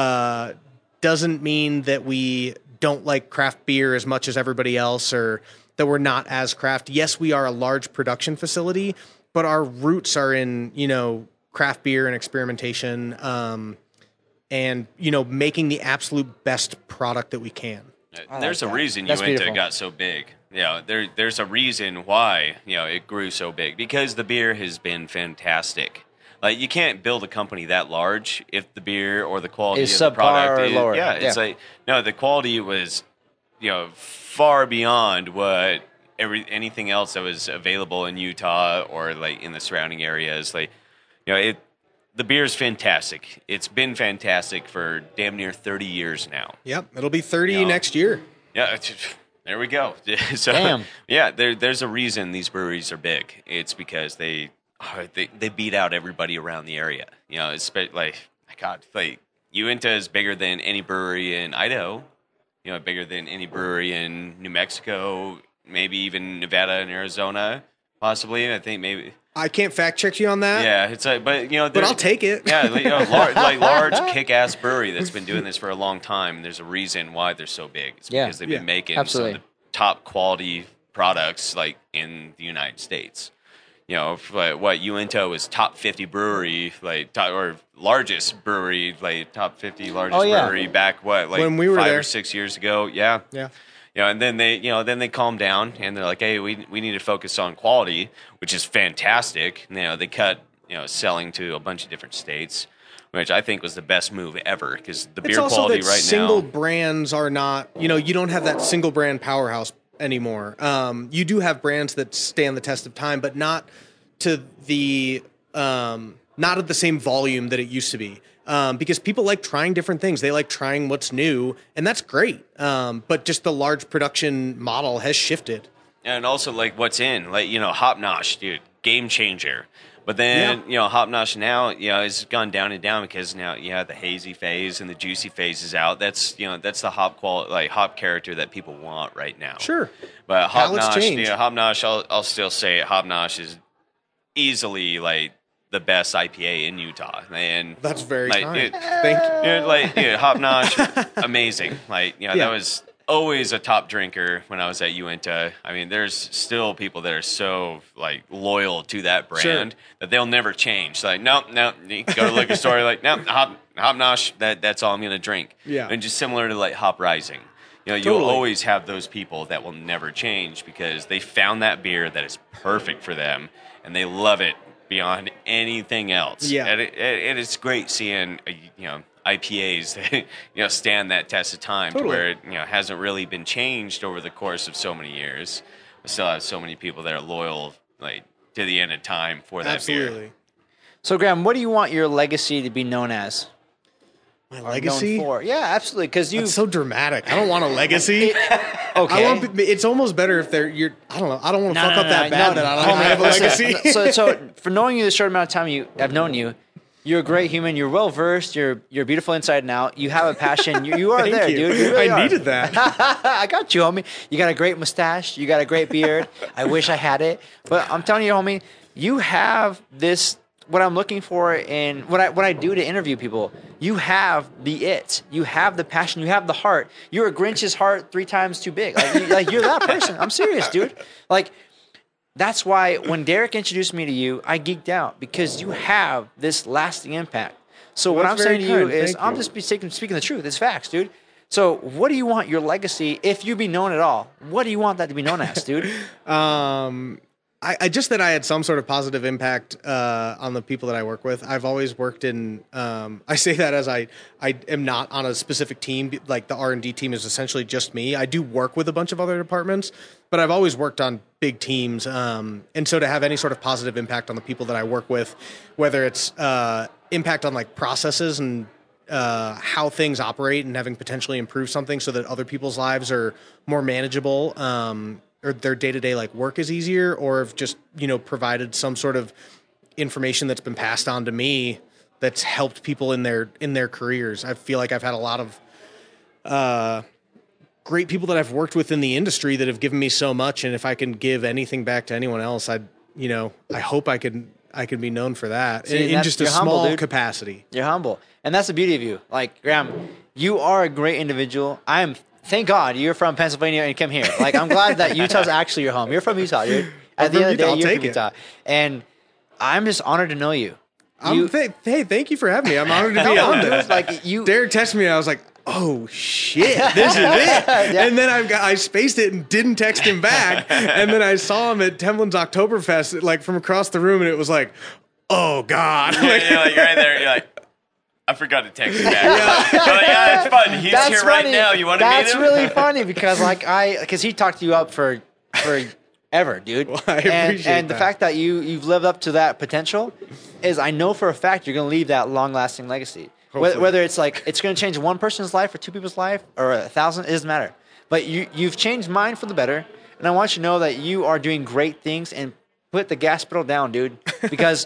doesn't mean that we don't like craft beer as much as everybody else or that we're not as craft. Yes, we are a large production facility, but our roots are in, craft beer and experimentation, and, making the absolute best product that we can. There's a reason That's Uinta beautiful. got so big. There's a reason why, it grew so big because the beer has been fantastic. Like, you can't build a company that large if the beer or the quality Is of the product subpar or is lower. it's Yeah. like, no, the quality was, far beyond what anything else that was available in Utah or like in the surrounding areas. Like, the beer is fantastic. It's been fantastic for damn near 30 years now. Yep. It'll be 30 next year. Yeah, there we go. So, Damn. yeah, there's a reason these breweries are big. It's because they beat out everybody around the area. It's like Uinta is bigger than any brewery in Idaho. Bigger than any brewery in New Mexico, maybe even Nevada and Arizona, possibly. I think maybe. I can't fact check you on that. Yeah, it's like, but but I'll take it. Yeah, large kick-ass brewery that's been doing this for a long time. And there's a reason why they're so big. It's because they've been making absolutely. some of the top quality products like in the United States. Uinta was top 50 brewery, or largest brewery, top 50 largest brewery back when we were 5 there. or 6 years ago. Yeah. Yeah. And then they calm down and they're like, hey, we need to focus on quality, which is fantastic. They cut, selling to a bunch of different states, which I think was the best move ever because the beer quality right single now. brands are not, you don't have that single brand powerhouse anymore. You do have brands that stand the test of time, but not to the, not at the same volume that it used to be. Because people like trying different things. They like trying what's new, and that's great. But just the large production model has shifted. And also, what's in, Hop Nosh, dude, game changer. But then, Hop Nosh now, it's gone down and down because now you have the hazy phase and the juicy phase is out. That's the hop character that people want right now. Sure. But Hop Palates Nosh, change. Hop Nosh, I'll still say Hop Nosh is easily like the best IPA in Utah. And That's very like, kind. Thank you. Hop Nosh, amazing. That was always a top drinker when I was at Uinta. I mean, there's still people that are so like loyal to that brand that they'll never change. Like, no, you can go to liquor store, like, no, Hop Nosh, that's all I'm going to drink. Yeah. And just similar to like Hop Rising. You'll always have those people that will never change because they found that beer that is perfect for them and they love it beyond anything else. Yeah. And it's great seeing, IPAs that stand that test of time to where it hasn't really been changed over the course of so many years. We still have so many people that are loyal like to the end of time for that Absolutely. beer. So, Graham, what do you want your legacy to be known as? My Or legacy? known for? Yeah, absolutely. Because you. That's so dramatic. I don't want a legacy. Okay. It's almost better if you're. I don't know. I don't want to fuck up that bad that I don't Homie, have a listen, legacy. So for knowing you the short amount of time I've known you, you're a great human. You're well versed. You're beautiful inside and out. You have a passion. You are Thank there, you. dude. You really I are. needed that. I got you, homie. You got a great mustache. You got a great beard. I wish I had it, but I'm telling you, homie, you have this. What I'm looking for in what I do to interview people, you have the it. You have the passion. You have the heart. You're a Grinch's heart 3 times too big. Like you're that person. I'm serious, dude. Like that's why when Derek introduced me to you, I geeked out because you have this lasting impact. So what I'm that's very saying to you kind. is, Thank I'm you. just speaking the truth. It's facts, dude. So what do you want your legacy, if you be known at all? What do you want that to be known as, dude? I just that I had some sort of positive impact on the people that I work with. I've always worked in. I say that as I am not on a specific team. Like the R&D team is essentially just me. I do work with a bunch of other departments, but I've always worked on big teams. And so to have any sort of positive impact on the people that I work with, whether it's impact on like processes and how things operate and having potentially improved something so that other people's lives are more manageable. Or their day-to-day like work is easier, or have just, provided some sort of information that's been passed on to me that's helped people in their careers. I feel like I've had a lot of great people that I've worked with in the industry that have given me so much. And if I can give anything back to anyone else, I hope I can be known for that. See, in just a you're humble, small dude. capacity. You're humble. And that's the beauty of you. Like, Graham, you are a great individual. Thank God you're from Pennsylvania and came here. Like, I'm glad that Utah's actually your home. You're from Utah, dude. At the end of the day, you're from Utah. And I'm just honored to know you. Hey, thank you for having me. I'm honored to be No, on dude, this. like, you. Derek texted me, and I was like, oh shit, this is it. Yeah. And then I spaced it and didn't text him back. And then I saw him at Templin's Oktoberfest, like from across the room, and it was like, oh God. You're like right there. You're like, I forgot to text him back. Yeah, it's fun. He's That's here funny. right now. You want to meet That's him? really funny because because he talked you up for ever, dude. Well, I appreciate and the that. fact that you've lived up to that potential is, I know for a fact you're going to leave that long lasting legacy. Hopefully. Whether it's like it's going to change one person's life or 2 people's life or 1,000, it doesn't matter. But you've changed mine for the better, and I want you to know that you are doing great things. And put the gas pedal down, dude. Because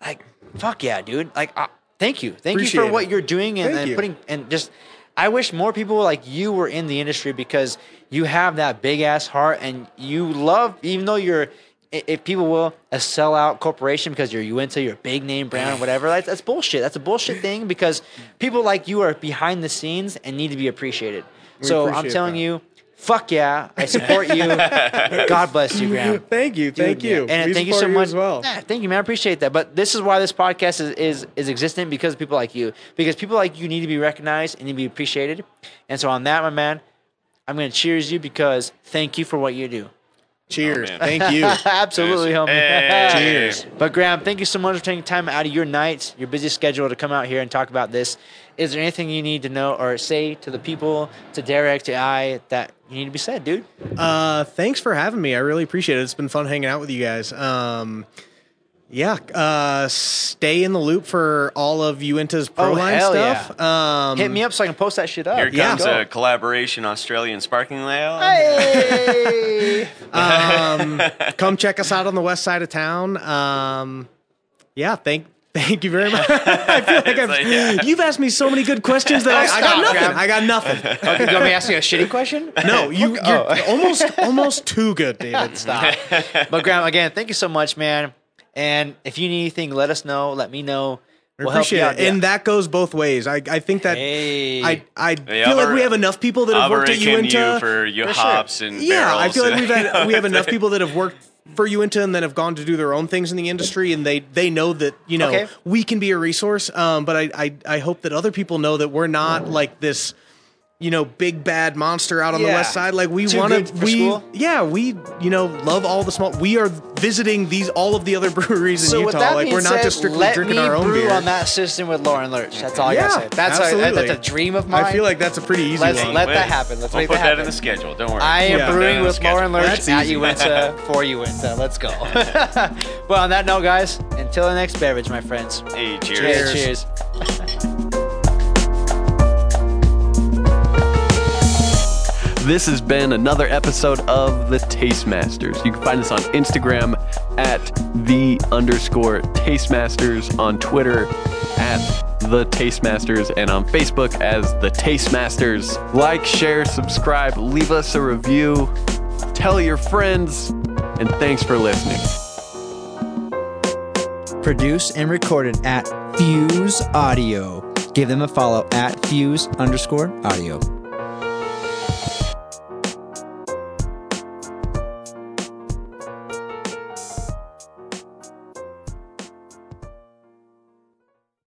fuck yeah, dude. Thank you Appreciate for it. what you're doing Thank and you. putting and just. I wish more people like you were in the industry because you have that big ass heart and you love, even though you're, if people will, a sellout corporation because you're Uinta, you're a big name brand, whatever. That's bullshit. That's a bullshit thing because people like you are behind the scenes and need to be appreciated. So I'm appreciate telling that. you, fuck yeah, I support you. God bless you, Graham. Thank you. Thank Dude, you. And We thank you so support much. as well. Yeah, thank you, man. I appreciate that. But this is why this podcast is existent, because of people like you. Because people like you need to be recognized and need to be appreciated. And so on that, my man, I'm going to cheers you because thank you for what you do. Cheers. Oh, man. Thank you. Absolutely, homie. Hey. Cheers. But Graham, thank you so much for taking time out of your night, your busy schedule to come out here and talk about this. Is there anything you need to know or say to the people, to Derek, to I, that you need to be said, dude? Thanks for having me. I really appreciate it. It's been fun hanging out with you guys. Stay in the loop for all of Uinta's Pro Line hell stuff. Hit me up so I can post that shit up. Here Yeah. comes a collaboration Australian sparkling ale. Hey! Come check us out on the west side of town. Yeah, thank you very much. I feel like you've asked me so many good questions that I got nothing. Graham. I got nothing. Okay, do you want me to ask you a shitty question? No, you're almost too good, David. Stop. But Graham, again, thank you so much, man. And if you need anything, let us know. Let me know. I appreciate it. Yeah. And that goes both ways. I think that Hey. I feel like we have enough people that have worked at Uinta. for your hops and Yeah, I barrels. feel like we have enough people that have worked for Uinta and then have gone to do their own things in the industry, and they know that Okay. we can be a resource. But I hope that other people know that we're not like this, big bad monster out on the Yeah. west side. Like we Too want good for school? we love all the small. We are visiting all of the other breweries in So Utah. with that Like being we're not said, just strictly let drinking me our own brew beer. on that system with Lauren Lurch. That's all I gotta say. That's absolutely. that's a dream of mine. I feel like that's a pretty easy Let's one. let that happen. Let's We'll make put that that happen. in the schedule. Don't worry. I am Yeah. brewing Put that in with the Lauren schedule. Lurch That's at easy. Uinta for Uinta. Let's go. Well, on that note, guys, until the next beverage, my friends. Hey, cheers. Cheers. Cheers. This has been another episode of The Tastemasters. You can find us on Instagram at @the_Tastemasters, on Twitter at The Tastemasters, and on Facebook as The Tastemasters. Like, share, subscribe, leave us a review, tell your friends, and thanks for listening. Produced and recorded at Fuse Audio. Give them a follow at Fuse_audio.